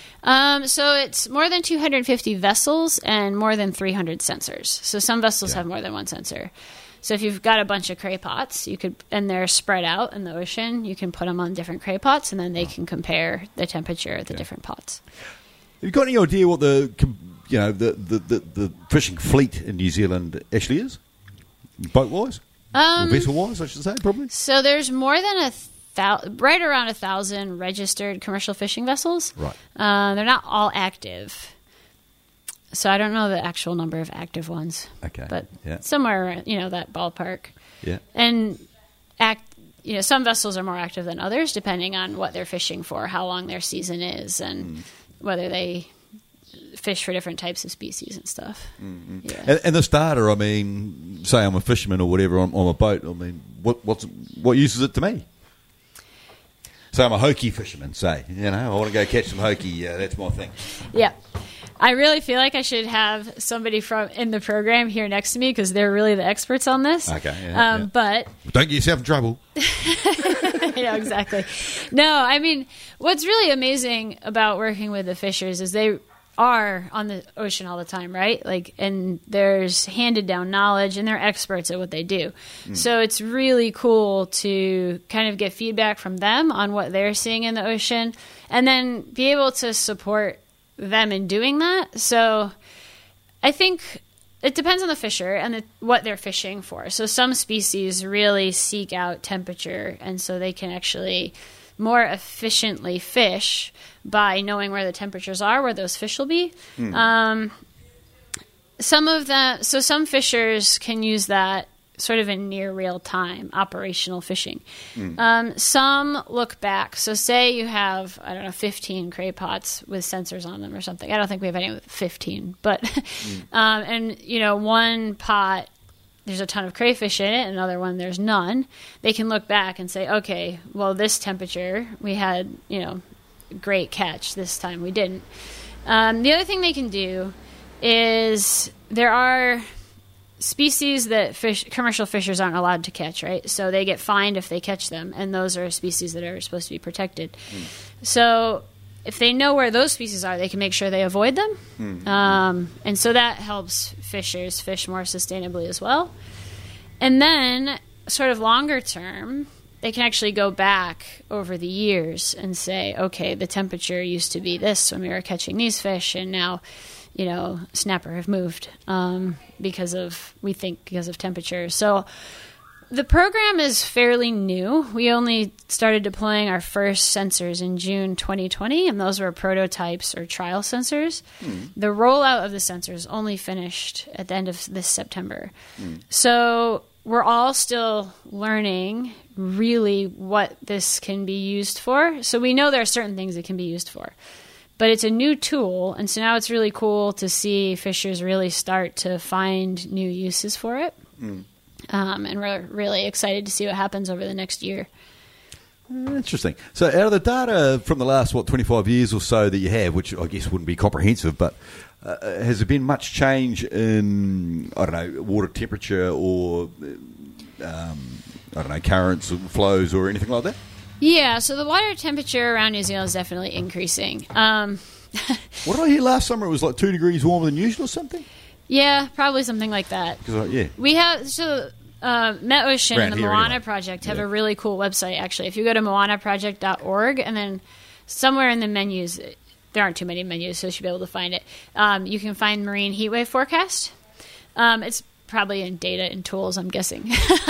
Um, so it's more than two hundred fifty vessels and more than three hundred sensors. So some vessels Okay. have more than one sensor. So if you've got a bunch of cray pots, you could, and they're spread out in the ocean, you can put them on different cray pots, and then they can compare the temperature of the Okay. different pots. Have you got any idea what the com- you know the, the, the, the fishing fleet in New Zealand actually is, boat wise, Um, or vessel wise, I should say, probably. So there's more than a thou- right around a thousand registered commercial fishing vessels. Right. Uh, they're not all active. So I don't know the actual number of active ones. Okay. But Yeah. somewhere around, you know, that ballpark. Yeah. And act, you know, some vessels are more active than others, depending on what they're fishing for, how long their season is, and Mm. whether they fish for different types of species and stuff. Mm-hmm. Yeah. And, and this data, I mean, say I'm a fisherman or whatever on, on a boat. I mean, what what's what use is it to me? Say I'm a hokey fisherman. Say, you know, I want to go catch some hokey. Yeah, that's my thing. Yeah. I really feel like I should have somebody from in the program here next to me because they're really the experts on this. Okay. Yeah, um, yeah. But don't get yourself in trouble. Yeah, exactly. No, I mean, what's really amazing about working with the fishers is they are on the ocean all the time, right? Like, and there's handed down knowledge and they're experts at what they do. Mm. So it's really cool to kind of get feedback from them on what they're seeing in the ocean and then be able to support them in doing that. So I think it depends on the fisher and the, what they're fishing for. So some species really seek out temperature, and so they can actually more efficiently fish by knowing where the temperatures are, where those fish will be. Mm. Um, some of that, so some fishers can use that sort of in near real time operational fishing. Mm. Um, some look back. So say you have, I don't know, fifteen cray pots with sensors on them or something. I don't think we have any with fifteen, but, mm. um, and you know, one pot, there's a ton of crayfish in it, another one there's none. They can look back and say, okay, well, this temperature we had, you know, great catch. This time we didn't. Um, the other thing they can do is there are species that fish, commercial fishers aren't allowed to catch, right? So they get fined if they catch them, and those are species that are supposed to be protected. Mm. So if they know where those species are, they can make sure they avoid them. Mm-hmm. Um, and so that helps fishers fish more sustainably as well. And then sort of longer term, they can actually go back over the years and say, okay, the temperature used to be this when we were catching these fish, and now, you know, snapper have moved um, because of, we think, because of temperature. So the program is fairly new. We only started deploying our first sensors in June twenty twenty, and those were prototypes or trial sensors. Mm. The rollout of the sensors only finished at the end of this September. Mm. So we're all still learning really what this can be used for. So we know there are certain things it can be used for. But it's a new tool, and so now it's really cool to see fishers really start to find new uses for it. Mm. Um, and we're really excited to see what happens over the next year. Interesting. So out of the data from the last, what, twenty-five years or so that you have, which I guess wouldn't be comprehensive, but uh, has there been much change in, I don't know, water temperature or, um, I don't know, currents or flows or anything like that? Yeah, so the water temperature around New Zealand is definitely increasing. Um, what did I hear last summer? It was like two degrees warmer than usual or something? Yeah, probably something like that. Uh, yeah. We have, so uh, MetOcean Around and the here, Moana anyway. Project have Yeah. a really cool website, actually. If you go to moana project dot org, and then somewhere in the menus, there aren't too many menus, so you should be able to find it. Um, you can find marine heatwave forecast. Um, it's probably in data and tools, I'm guessing.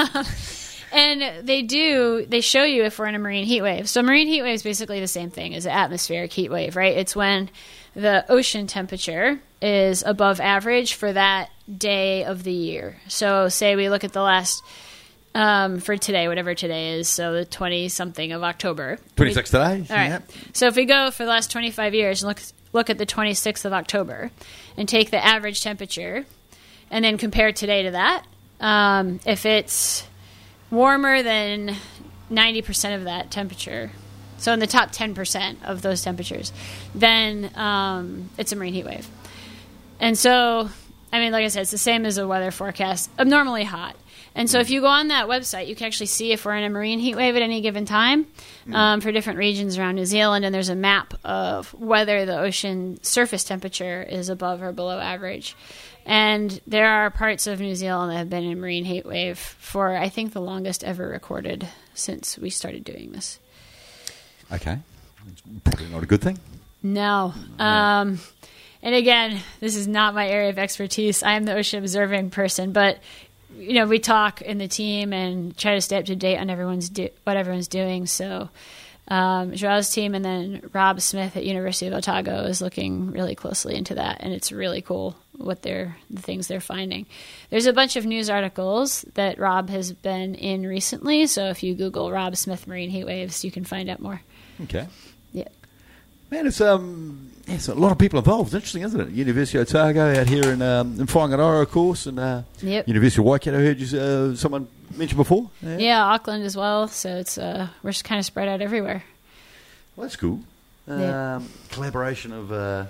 And they do, they show you if we're in a marine heat wave. So marine heat wave is basically the same thing as an atmospheric heat wave, right? It's when the ocean temperature is above average for that day of the year. So say we look at the last, um, for today, whatever today is, so the twenty-something of October. twenty-six today? All right. Yeah. So if we go for the last twenty-five years and look, look at the twenty-sixth of October and take the average temperature and then compare today to that, um, if it's warmer than ninety percent of that temperature, so in the top ten percent of those temperatures, then um, it's a marine heat wave. And so, I mean, like I said, it's the same as a weather forecast, abnormally hot. And so if you go on that website, you can actually see if we're in a marine heat wave at any given time um, for different regions around New Zealand, and there's a map of whether the ocean surface temperature is above or below average. And there are parts of New Zealand that have been in marine heat wave for, I think, the longest ever recorded since we started doing this. Okay. It's probably not a good thing. No. Um, and again, this is not my area of expertise. I am the ocean observing person, but you know, we talk in the team and try to stay up to date on everyone's do- what everyone's doing. So Um, Joao's team and then Rob Smith at University of Otago is looking really closely into that, and it's really cool what they're the things they're finding. There's a bunch of news articles that Rob has been in recently, so if you Google Rob Smith marine heat waves, you can find out more. Okay. Yeah. Man, it's um, yeah, it's a lot of people involved. It's interesting, isn't it? University of Otago out here in um, in Whangaroa, of course, and uh, Yep. University of Waikato. I heard you uh, someone mention before. Yeah, Yeah, Auckland as well. So it's uh, we're just kind of spread out everywhere. well, that's cool. Um, Yeah. Collaboration of uh,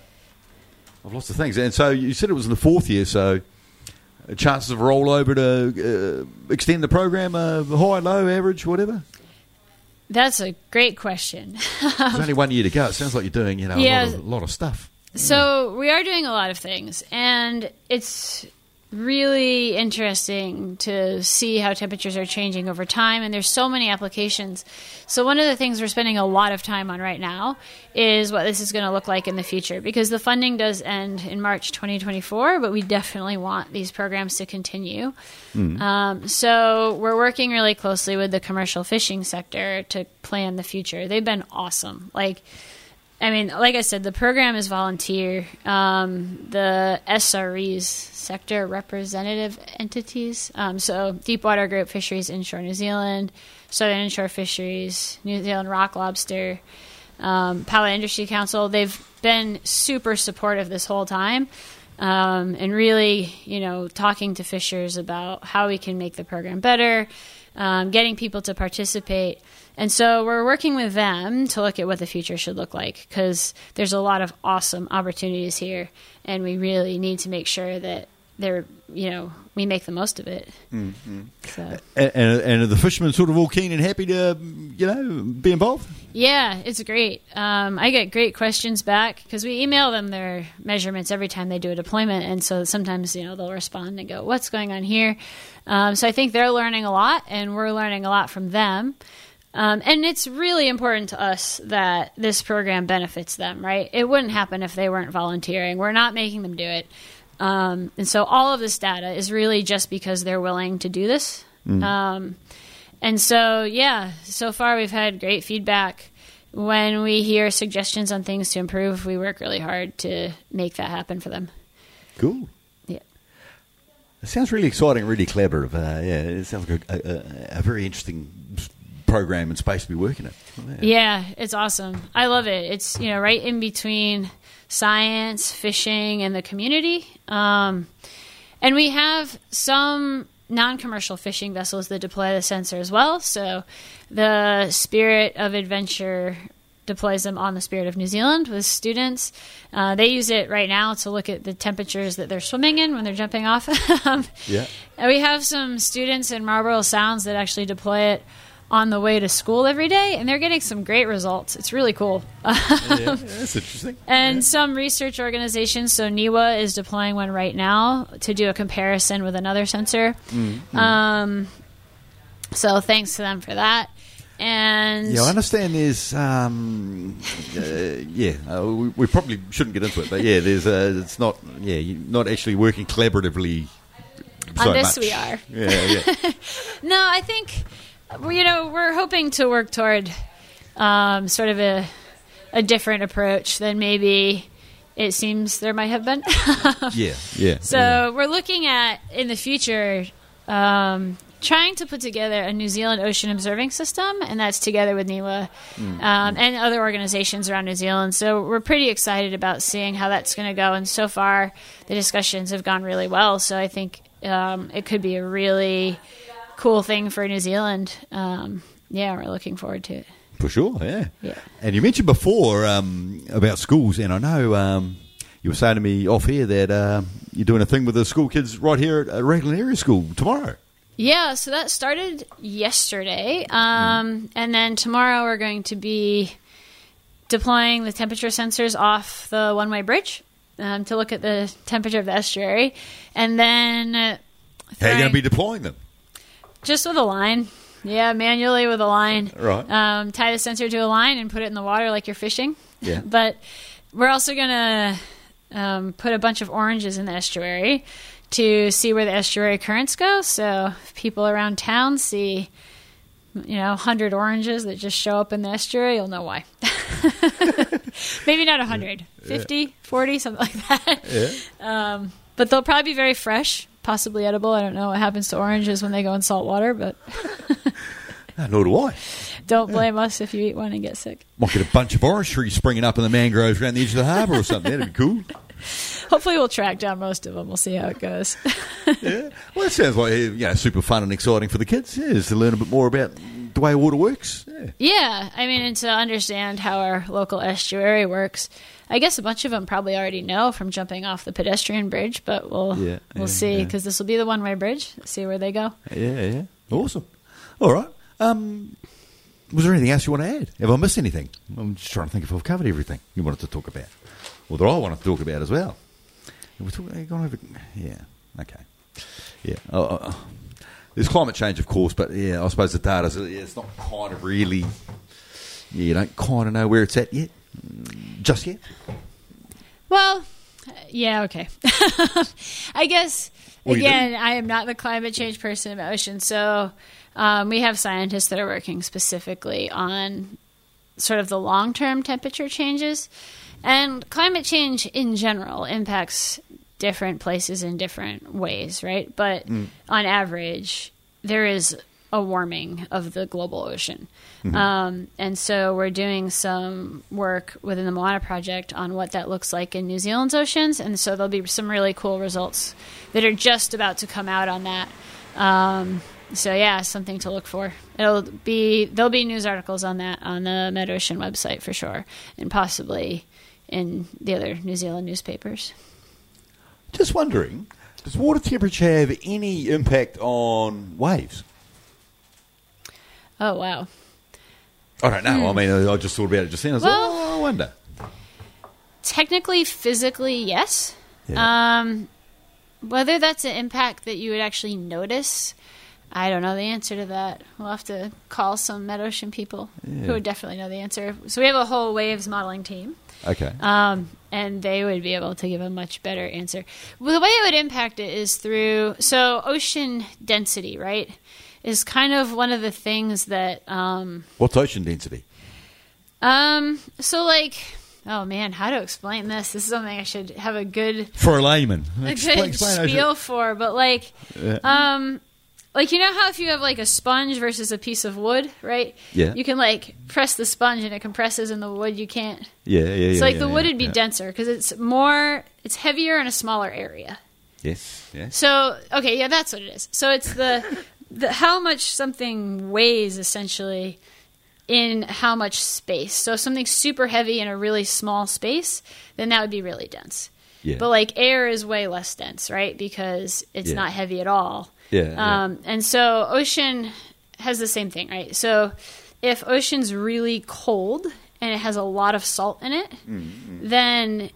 of lots of things. And so you said it was in the fourth year, so uh, chances of rollover to uh, extend the program, uh, high, low, average, whatever. That's a great question. There's only one year to go. It sounds like you're doing, you know, Yeah. a, lot of, a lot of stuff. So we are doing a lot of things, and it's really interesting to see how temperatures are changing over time, and there's so many applications. So one of the things we're spending a lot of time on right now is what this is going to look like in the future, because the funding does end in March twenty twenty-four, but we definitely want these programs to continue. Um, so we're working really closely with the commercial fishing sector to plan the future. They've been awesome. Like, I mean, like I said, the program is volunteer. Um, the S R Es, sector representative entities, um, so Deepwater Group Fisheries Inshore New Zealand, Southern Inshore Fisheries, New Zealand Rock Lobster, um, Pala Industry Council, they've been super supportive this whole time, um, and really, you know, talking to fishers about how we can make the program better, um, getting people to participate. And so we're working with them to look at what the future should look like, because there's a lot of awesome opportunities here, and we really need to make sure that they're, you know, we make the most of it. Mm-hmm. So. And, and, and are the fishermen sort of all keen and happy to, you know, be involved? Yeah, it's great. Um, I get great questions back because we email them their measurements every time they do a deployment, and so sometimes, you know, they'll respond and go, "What's going on here?" Um, so I think they're learning a lot, and we're learning a lot from them. Um, and it's really important to us that this program benefits them, right? It wouldn't happen if they weren't volunteering. We're not making them do it. Um, and so all of this data is really just because they're willing to do this. Mm. Um, and so, yeah, so far we've had great feedback. When we hear suggestions on things to improve, we work really hard to make that happen for them. Cool. Yeah. It sounds really exciting, really collaborative. Uh, yeah, it sounds like a, a, a very interesting program and space to be working in. Oh, yeah. yeah, it's awesome. I love it. It's, you know, right in between science, fishing, and the community. Um, and we have some non-commercial fishing vessels that deploy the sensor as well. So the Spirit of Adventure deploys them on the Spirit of New Zealand with students. Uh, they use it right now to look at the temperatures that they're swimming in when they're jumping off. um, yeah. And we have some students in Marlborough Sounds that actually deploy it on the way to school every day, and they're getting some great results. It's really cool. Yeah, that's interesting. And yeah. some research organizations, so NIWA is deploying one right now to do a comparison with another sensor. Mm-hmm. Um, so thanks to them for that. And yeah, I understand there's, um, uh, yeah, uh, we, we probably shouldn't get into it, but yeah, there's, uh, it's not, yeah, you're not actually working collaboratively so on this much. we are. Yeah, yeah. No, I think, you know, we're hoping to work toward um, sort of a, a different approach than maybe it seems there might have been. yeah, yeah. So yeah. we're looking at, in the future, um, trying to put together a New Zealand ocean observing system, and that's together with NIWA mm. um, and other organizations around New Zealand. So we're pretty excited about seeing how that's going to go. And so far, the discussions have gone really well. So I think um, it could be a really cool thing for New Zealand. Um, yeah, we're looking forward to it. For sure, yeah. yeah. And you mentioned before um, about schools, and I know um, you were saying to me off here that uh, you're doing a thing with the school kids right here at Raglan Area School tomorrow. Yeah, so that started yesterday, um, mm. and then tomorrow we're going to be deploying the temperature sensors off the one-way bridge um, to look at the temperature of the estuary, and then uh, how are you going to be deploying them? Just with a line, yeah, manually with a line. Right. Um, tie the sensor to a line and put it in the water like you're fishing. Yeah. But we're also going to um, put a bunch of oranges in the estuary to see where the estuary currents go. So if people around town see, you know, one hundred oranges that just show up in the estuary, you'll know why. Maybe not one hundred, yeah. fifty, forty, something like that. Yeah. Um, but they'll probably be very fresh, possibly edible. I don't know what happens to oranges when they go in salt water, but... Nor do I. Don't blame us if you eat one and get sick. Might get a bunch of orange trees springing up in the mangroves around the edge of the harbour or something. That'd be cool. Hopefully we'll track down most of them. We'll see how it goes. Yeah. Well, it sounds like, you know, super fun and exciting for the kids, yeah, is to learn a bit more about the way water works. Yeah. Yeah, I mean, and to understand how our local estuary works. I guess a bunch of them probably already know from jumping off the pedestrian bridge, but we'll Yeah, we'll yeah, see, yeah. because this will be the one-way bridge. See where they go. Yeah, yeah. Awesome. All right. Um, was there anything else you want to add? Have I missed anything? I'm just trying to think if I've covered everything you wanted to talk about, or that I wanted to talk about as well. We're talking, gone over, yeah, okay. Yeah. Oh, oh. There's climate change, of course, but yeah, I suppose the data's, yeah, it's not kind of really, yeah, you don't kind of know where it's at yet, just yet. Well, yeah, okay. I guess, Well, you again, I am not the climate change person in the ocean, so um, we have scientists that are working specifically on sort of the long-term temperature changes. And climate change in general impacts different places in different ways, right? But mm. on average, there is a warming of the global ocean. Mm-hmm. Um, and so we're doing some work within the Moana Project on what that looks like in New Zealand's oceans. And so there'll be some really cool results that are just about to come out on that. Um, so yeah, something to look for. It'll be, there'll be news articles on that on the MetOcean website for sure. And possibly in the other New Zealand newspapers. Just wondering, does water temperature have any impact on waves? Oh, wow. I don't know. Hmm. I mean, I just thought about it just then. I was Well, like, oh, I wonder. Technically, physically, yes. Yeah. Um, whether that's an impact that you would actually notice, I don't know the answer to that. We'll have to call some MetOcean people Yeah. who would definitely know the answer. So we have a whole waves modeling team. Okay. Um, and they would be able to give a much better answer. Well, the way it would impact it is through, so ocean density, right, is kind of one of the things that, um, What's ocean density? um, so like, oh man, how to explain this? This is something I should have a good, For a layman. a Explain- good explain ocean- spiel for, but like, Yeah. um, like, you know how if you have like a sponge versus a piece of wood, right? Yeah. You can like press the sponge and it compresses, and the wood you can't. Yeah, yeah, yeah. So like yeah, the wood yeah, would be yeah. denser because it's more, it's heavier in a smaller area. Yes, yes. So okay, yeah, that's what it is. So it's the, the how much something weighs essentially in how much space. So if something's super heavy in a really small space, then that would be really dense. Yeah. But like air is way less dense, right? Because it's Yeah. not heavy at all. Yeah, yeah. Um, and so ocean has the same thing, right? So if ocean's really cold and it has a lot of salt in it, Mm-hmm. then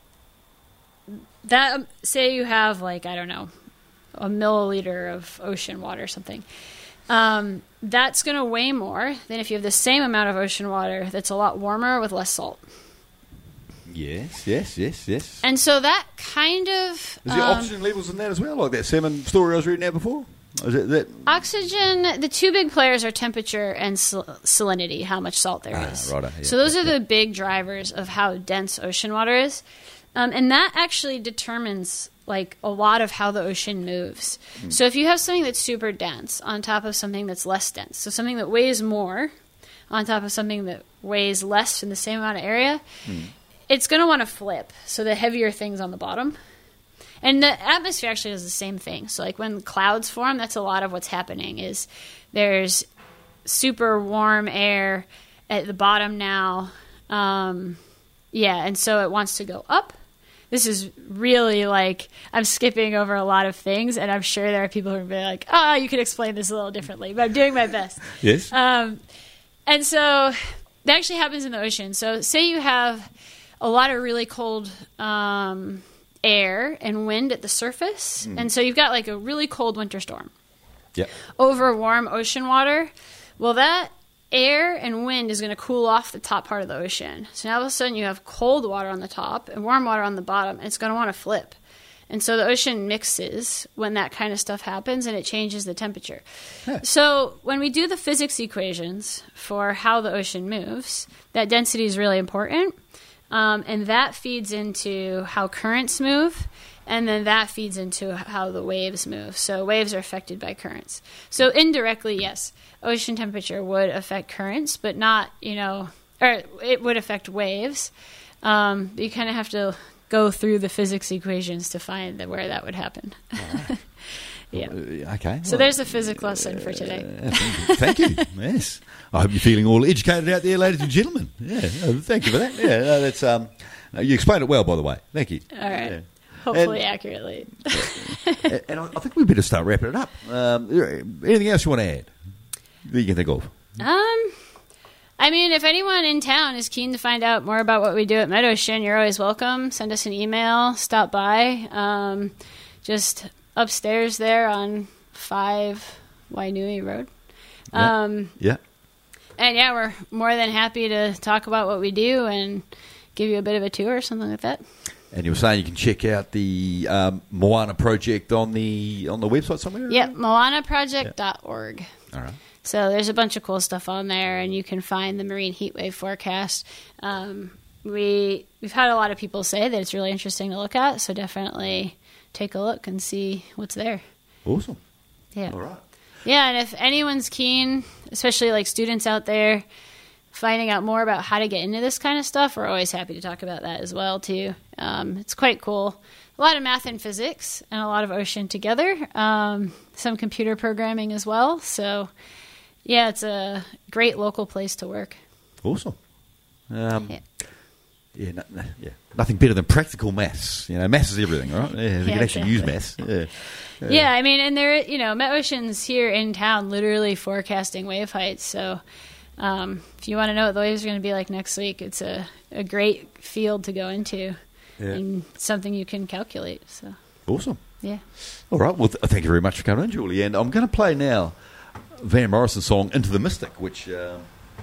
that, um, say you have like, I don't know, a milliliter of ocean water or something, um, that's going to weigh more than if you have the same amount of ocean water that's a lot warmer with less salt. Yes, yes, yes, yes. And so that kind of... Is there um, oxygen levels in that as well? Like that salmon story I was reading out before? Is it that? Oxygen, the two big players are temperature and sal- salinity, how much salt there Ah, is. righto, yeah, so those yeah, are the big drivers of how dense ocean water is. Um, and that actually determines like a lot of how the ocean moves. Hmm. So if you have something that's super dense on top of something that's less dense, so something that weighs more on top of something that weighs less in the same amount of area, Hmm. it's going to want to flip. So the heavier thing's on the bottom. And the atmosphere actually does the same thing. So like when clouds form, that's a lot of what's happening is there's super warm air at the bottom now. Um, yeah, and so it wants to go up. This is really like, I'm skipping over a lot of things, and I'm sure there are people who are be like, oh, you could explain this a little differently, but I'm doing my best. Yes. Um, and so that actually happens in the ocean. So say you have a lot of really cold um, air and wind at the surface, Mm. and so you've got like a really cold winter storm Yep. over warm ocean water. Well, that air and wind is going to cool off the top part of the ocean. So now all of a sudden you have cold water on the top and warm water on the bottom, and it's going to want to flip. And so the ocean mixes when that kind of stuff happens, and it changes the temperature. Huh. So when we do the physics equations for how the ocean moves, that density is really important. Um, and that feeds into how currents move and then that feeds into how the waves move. So waves are affected by currents. So indirectly, yes, ocean temperature would affect currents, but not, you know, or it would affect waves. Um, you kind of have to go through the physics equations to find that where that would happen. Right. Yeah. Uh, okay. So well, there's a physics lesson for today. Uh, thank you. Thank you. Yes. I hope you're feeling all educated out there, ladies and gentlemen. Yeah. uh, Thank you for that. Yeah. No, that's um. uh, You explained it well, by the way. Thank you. All right. Yeah. Hopefully And- accurately. And and I I think we better start wrapping it up. Um, anything else you want to add that you can think of? Um, I mean, if anyone in town is keen to find out more about what we do at MetOcean, you're always welcome. Send us an email, stop by. Um, just upstairs there on five Wainui Road. Yeah. Um, Yeah. and yeah, we're more than happy to talk about what we do and give you a bit of a tour or something like that. And you were saying you can check out the um, Moana project on the on the website somewhere? Yep, moana project dot org. All right. So there's a bunch of cool stuff on there, and you can find the marine heatwave forecast. Um, we we've had a lot of people say that it's really interesting to look at, so definitely take a look and see what's there. Awesome. Yeah, All right. yeah. And if anyone's keen, especially like students out there, finding out more about how to get into this kind of stuff, we're always happy to talk about that as well too. Um, it's quite cool. A lot of math and physics, and a lot of ocean together. Um, some computer programming as well. So. Yeah, it's a great local place to work. Awesome. Um, Yeah. yeah, no, no, yeah. Nothing better than practical maths. You know, maths is everything, right? Yeah, you Yeah, can actually use exactly. maths. Yeah. Yeah, I mean, and there, you know, MetOcean's here in town, literally forecasting wave heights. So, um, if you want to know what the waves are going to be like next week, it's a, a great field to go into, Yeah. and something you can calculate. So, Awesome. yeah. All right. Well, th- thank you very much for coming in, Julie. And I'm going to play now Van Morrison's song "Into the Mystic," which um,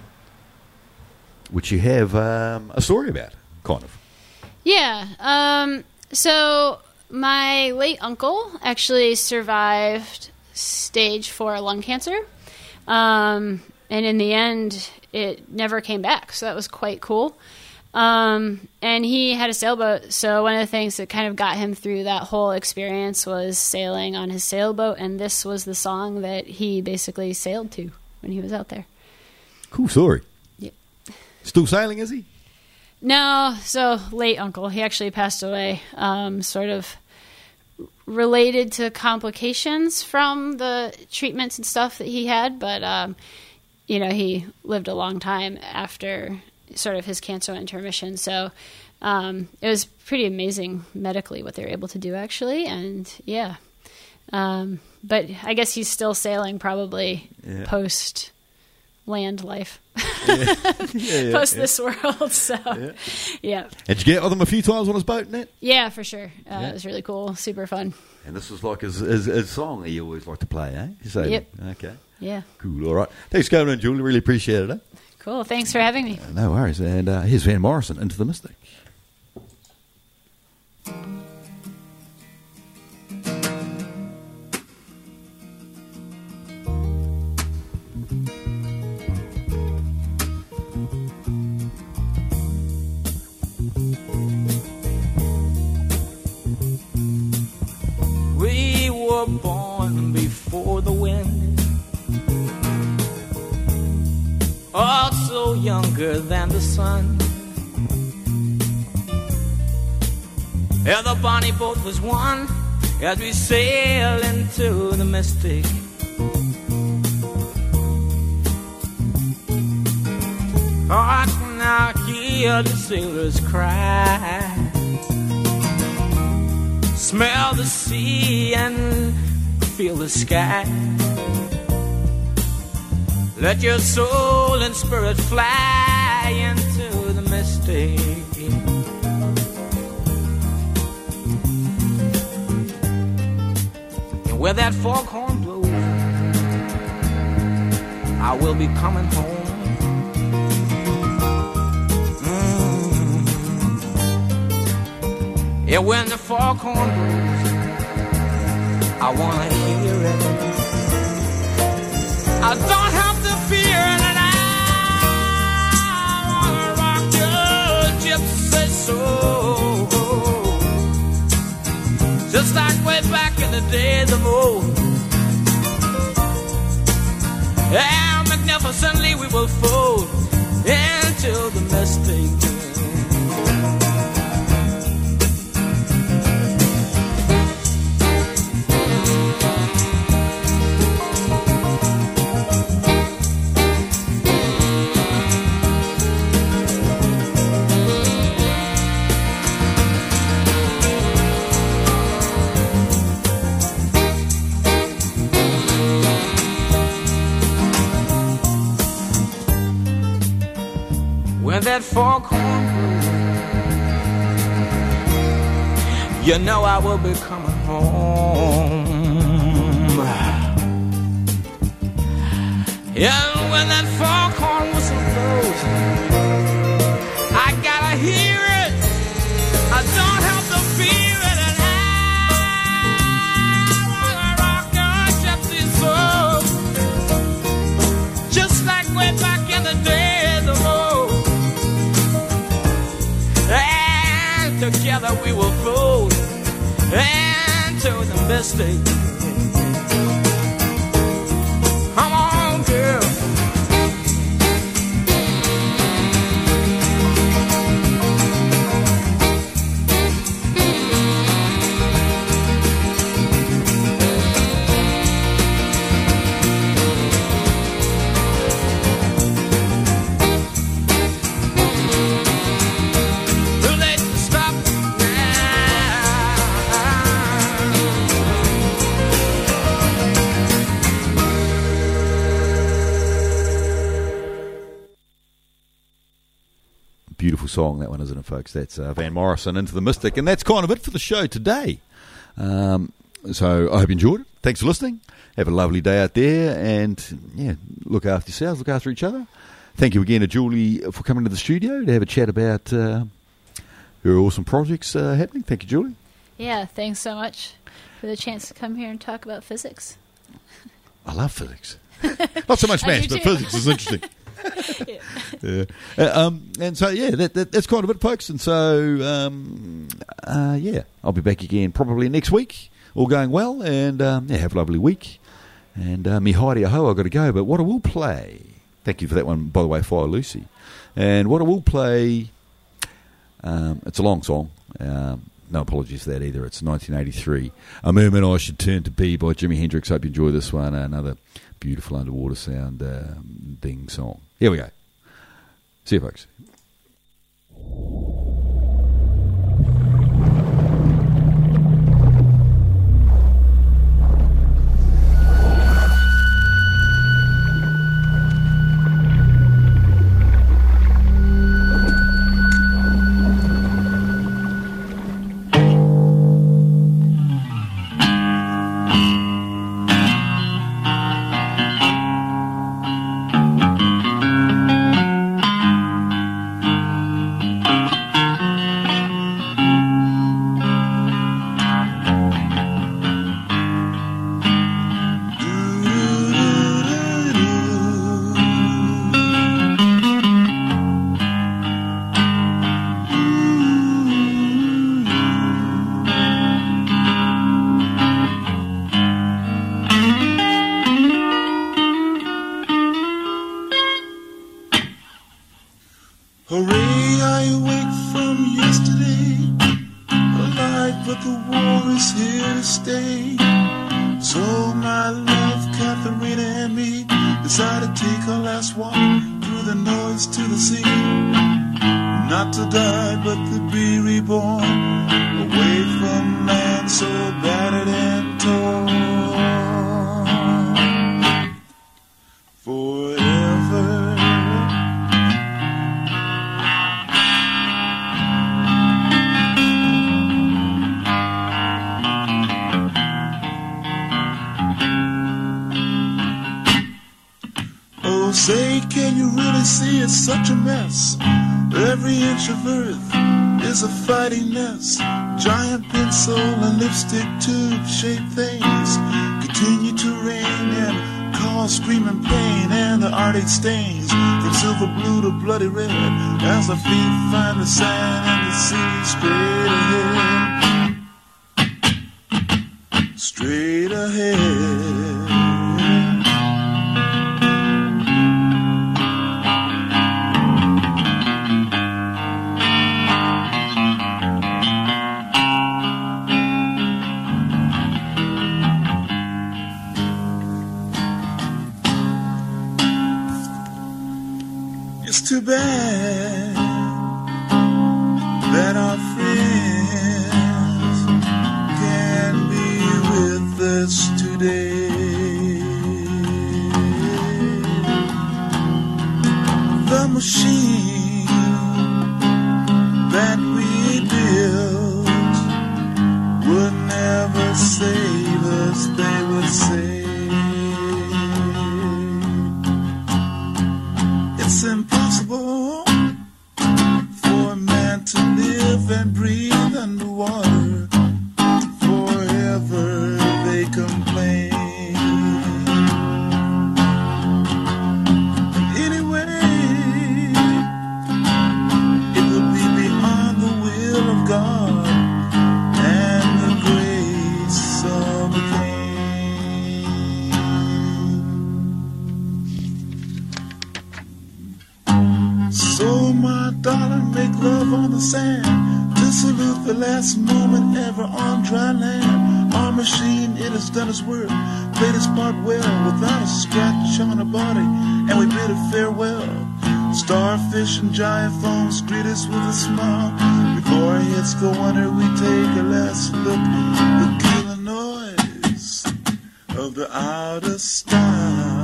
which you have um, a story about, kind of. Yeah. Um, so my late uncle actually survived stage four lung cancer. Um, and in the end, it never came back. So that was quite cool. Um, and he had a sailboat. So one of the things that kind of got him through that whole experience was sailing on his sailboat. And this was the song that he basically sailed to when he was out there. Cool story. Yep. Still sailing, is he? No, so late uncle. He actually passed away, um, sort of related to complications from the treatments and stuff that he had. But, um, you know, he lived a long time after sort of his cancer intermission. So um, it was pretty amazing medically what they were able to do, actually. And, yeah. Um, but I guess he's still sailing probably Yeah. post land life. Yeah, yeah, post yeah. this world. So, Yeah. yeah. And did you get with him a few times on his boat and that? Yeah, for sure. Uh, Yeah. It was really cool. Super fun. And this was like his, his, his song he always liked to play, eh? His sailing. Yep. Okay. Yeah. Cool. All right. Thanks for coming in, Julie. Really appreciate it, eh? Cool. Thanks for having me. No worries. And uh, here's Van Morrison, Into the Mystic. We were born before the wind, also younger than the sun. Yeah, the bonnie boat was one as we sailed into the mystic. Oh, I can now hear the sailors cry, smell the sea and feel the sky. Let your soul and spirit fly into the mystic. And where that foghorn blows, I will be coming home. Yeah, when the foghorn blows, I wanna hear it. I don't have to fear it, and I wanna rock your gypsy soul. way back in the days of old. And magnificently we will fold into the mistake. That foghorn, you know I will be coming home. Yeah, when that foghorn whistle blows, I gotta hear it. I don't have to feel it, and I wanna rock your gypsy soul, just like way back in the days of old. Together we will fold into the mistake. Come on, girl. Beautiful song, that one, isn't it, folks? That's uh, Van Morrison, Into the Mystic. And that's kind of it for the show today. Um, so I hope you enjoyed it. Thanks for listening. Have a lovely day out there. And, yeah, look after yourselves, look after each other. Thank you again to Julie for coming to the studio to have a chat about uh, her awesome projects uh, happening. Thank you, Julie. Yeah, thanks so much for the chance to come here and talk about physics. I love physics. Not so much maths, but physics is interesting. yeah. yeah. Uh, um, and so, yeah, that, that, that's kind of it, folks. And so, um, uh, yeah, I'll be back again probably next week, all going well. And, um, yeah, have a lovely week. And uh, me Heidi Aho, I've got to go. But what I will play, thank you for that one, by the way, Fire Lucy. And what I will play, um, it's a long song. Um, no apologies for that either. It's nineteen eighty-three. A Moment I Should Turn to Be by Jimi Hendrix. Hope you enjoy this one. Another beautiful underwater sound uh, ding song. Here we go. See you, folks. Such a mess. Every inch of earth is a fighting nest. Giant pencil and lipstick tube shaped things continue to rain and cause screaming pain. And the Arctic stains from silver blue to bloody red as the feet find the sand and the sea straight ahead. straight ahead. It's too bad that our friends can't be with us today. The machine that we built would never save us, they would say. It's impossible for a man to live and breathe underwater forever, they complain. And anyway, it would be beyond the will of God and the grace of the King. So my darling, make love on the sand to salute the last moment ever on dry land. Our machine, it has done its work, played its part well, without a scratch on our body, and we bid it farewell. Starfish and giant phones greet us with a smile. Before our heads go under, we take a last look, the killing noise of the outer style.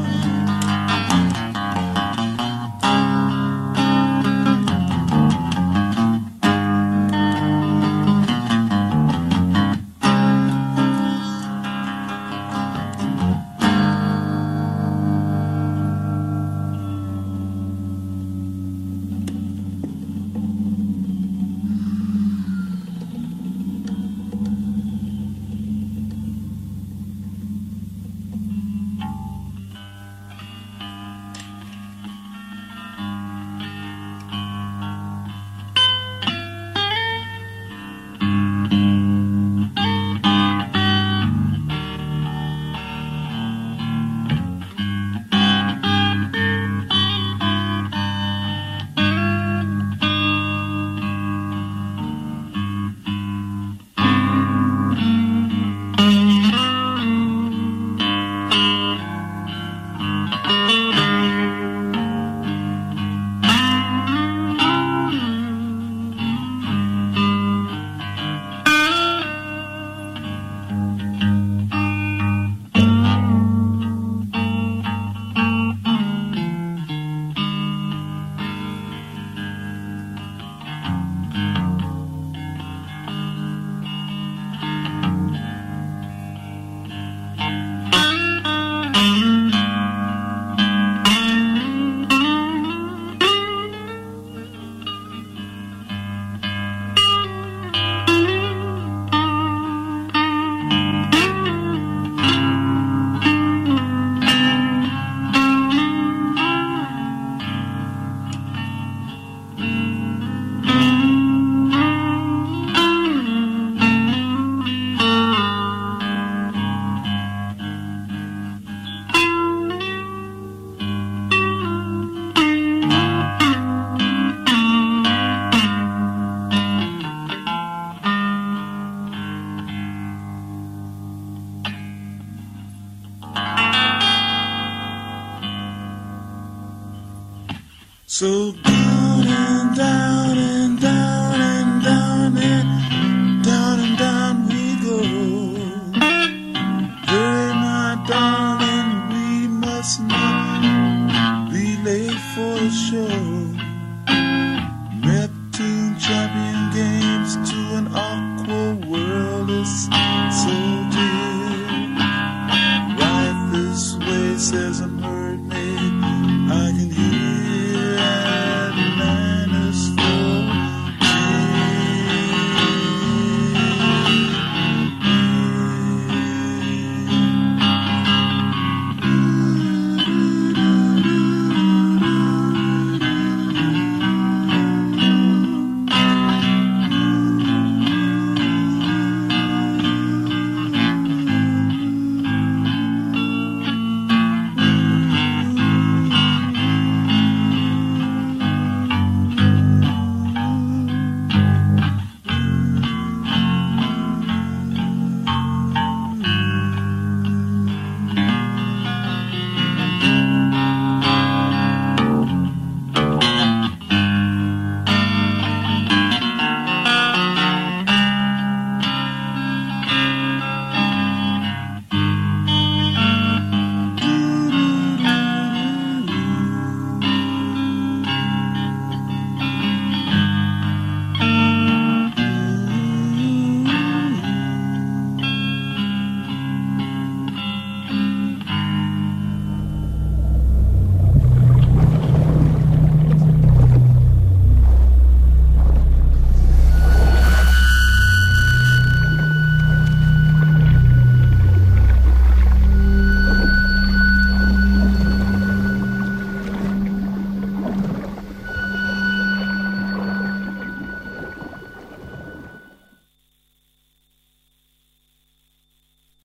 So down and down and down and down and down and down we go. Hurry, my darling, we must not be late for the show.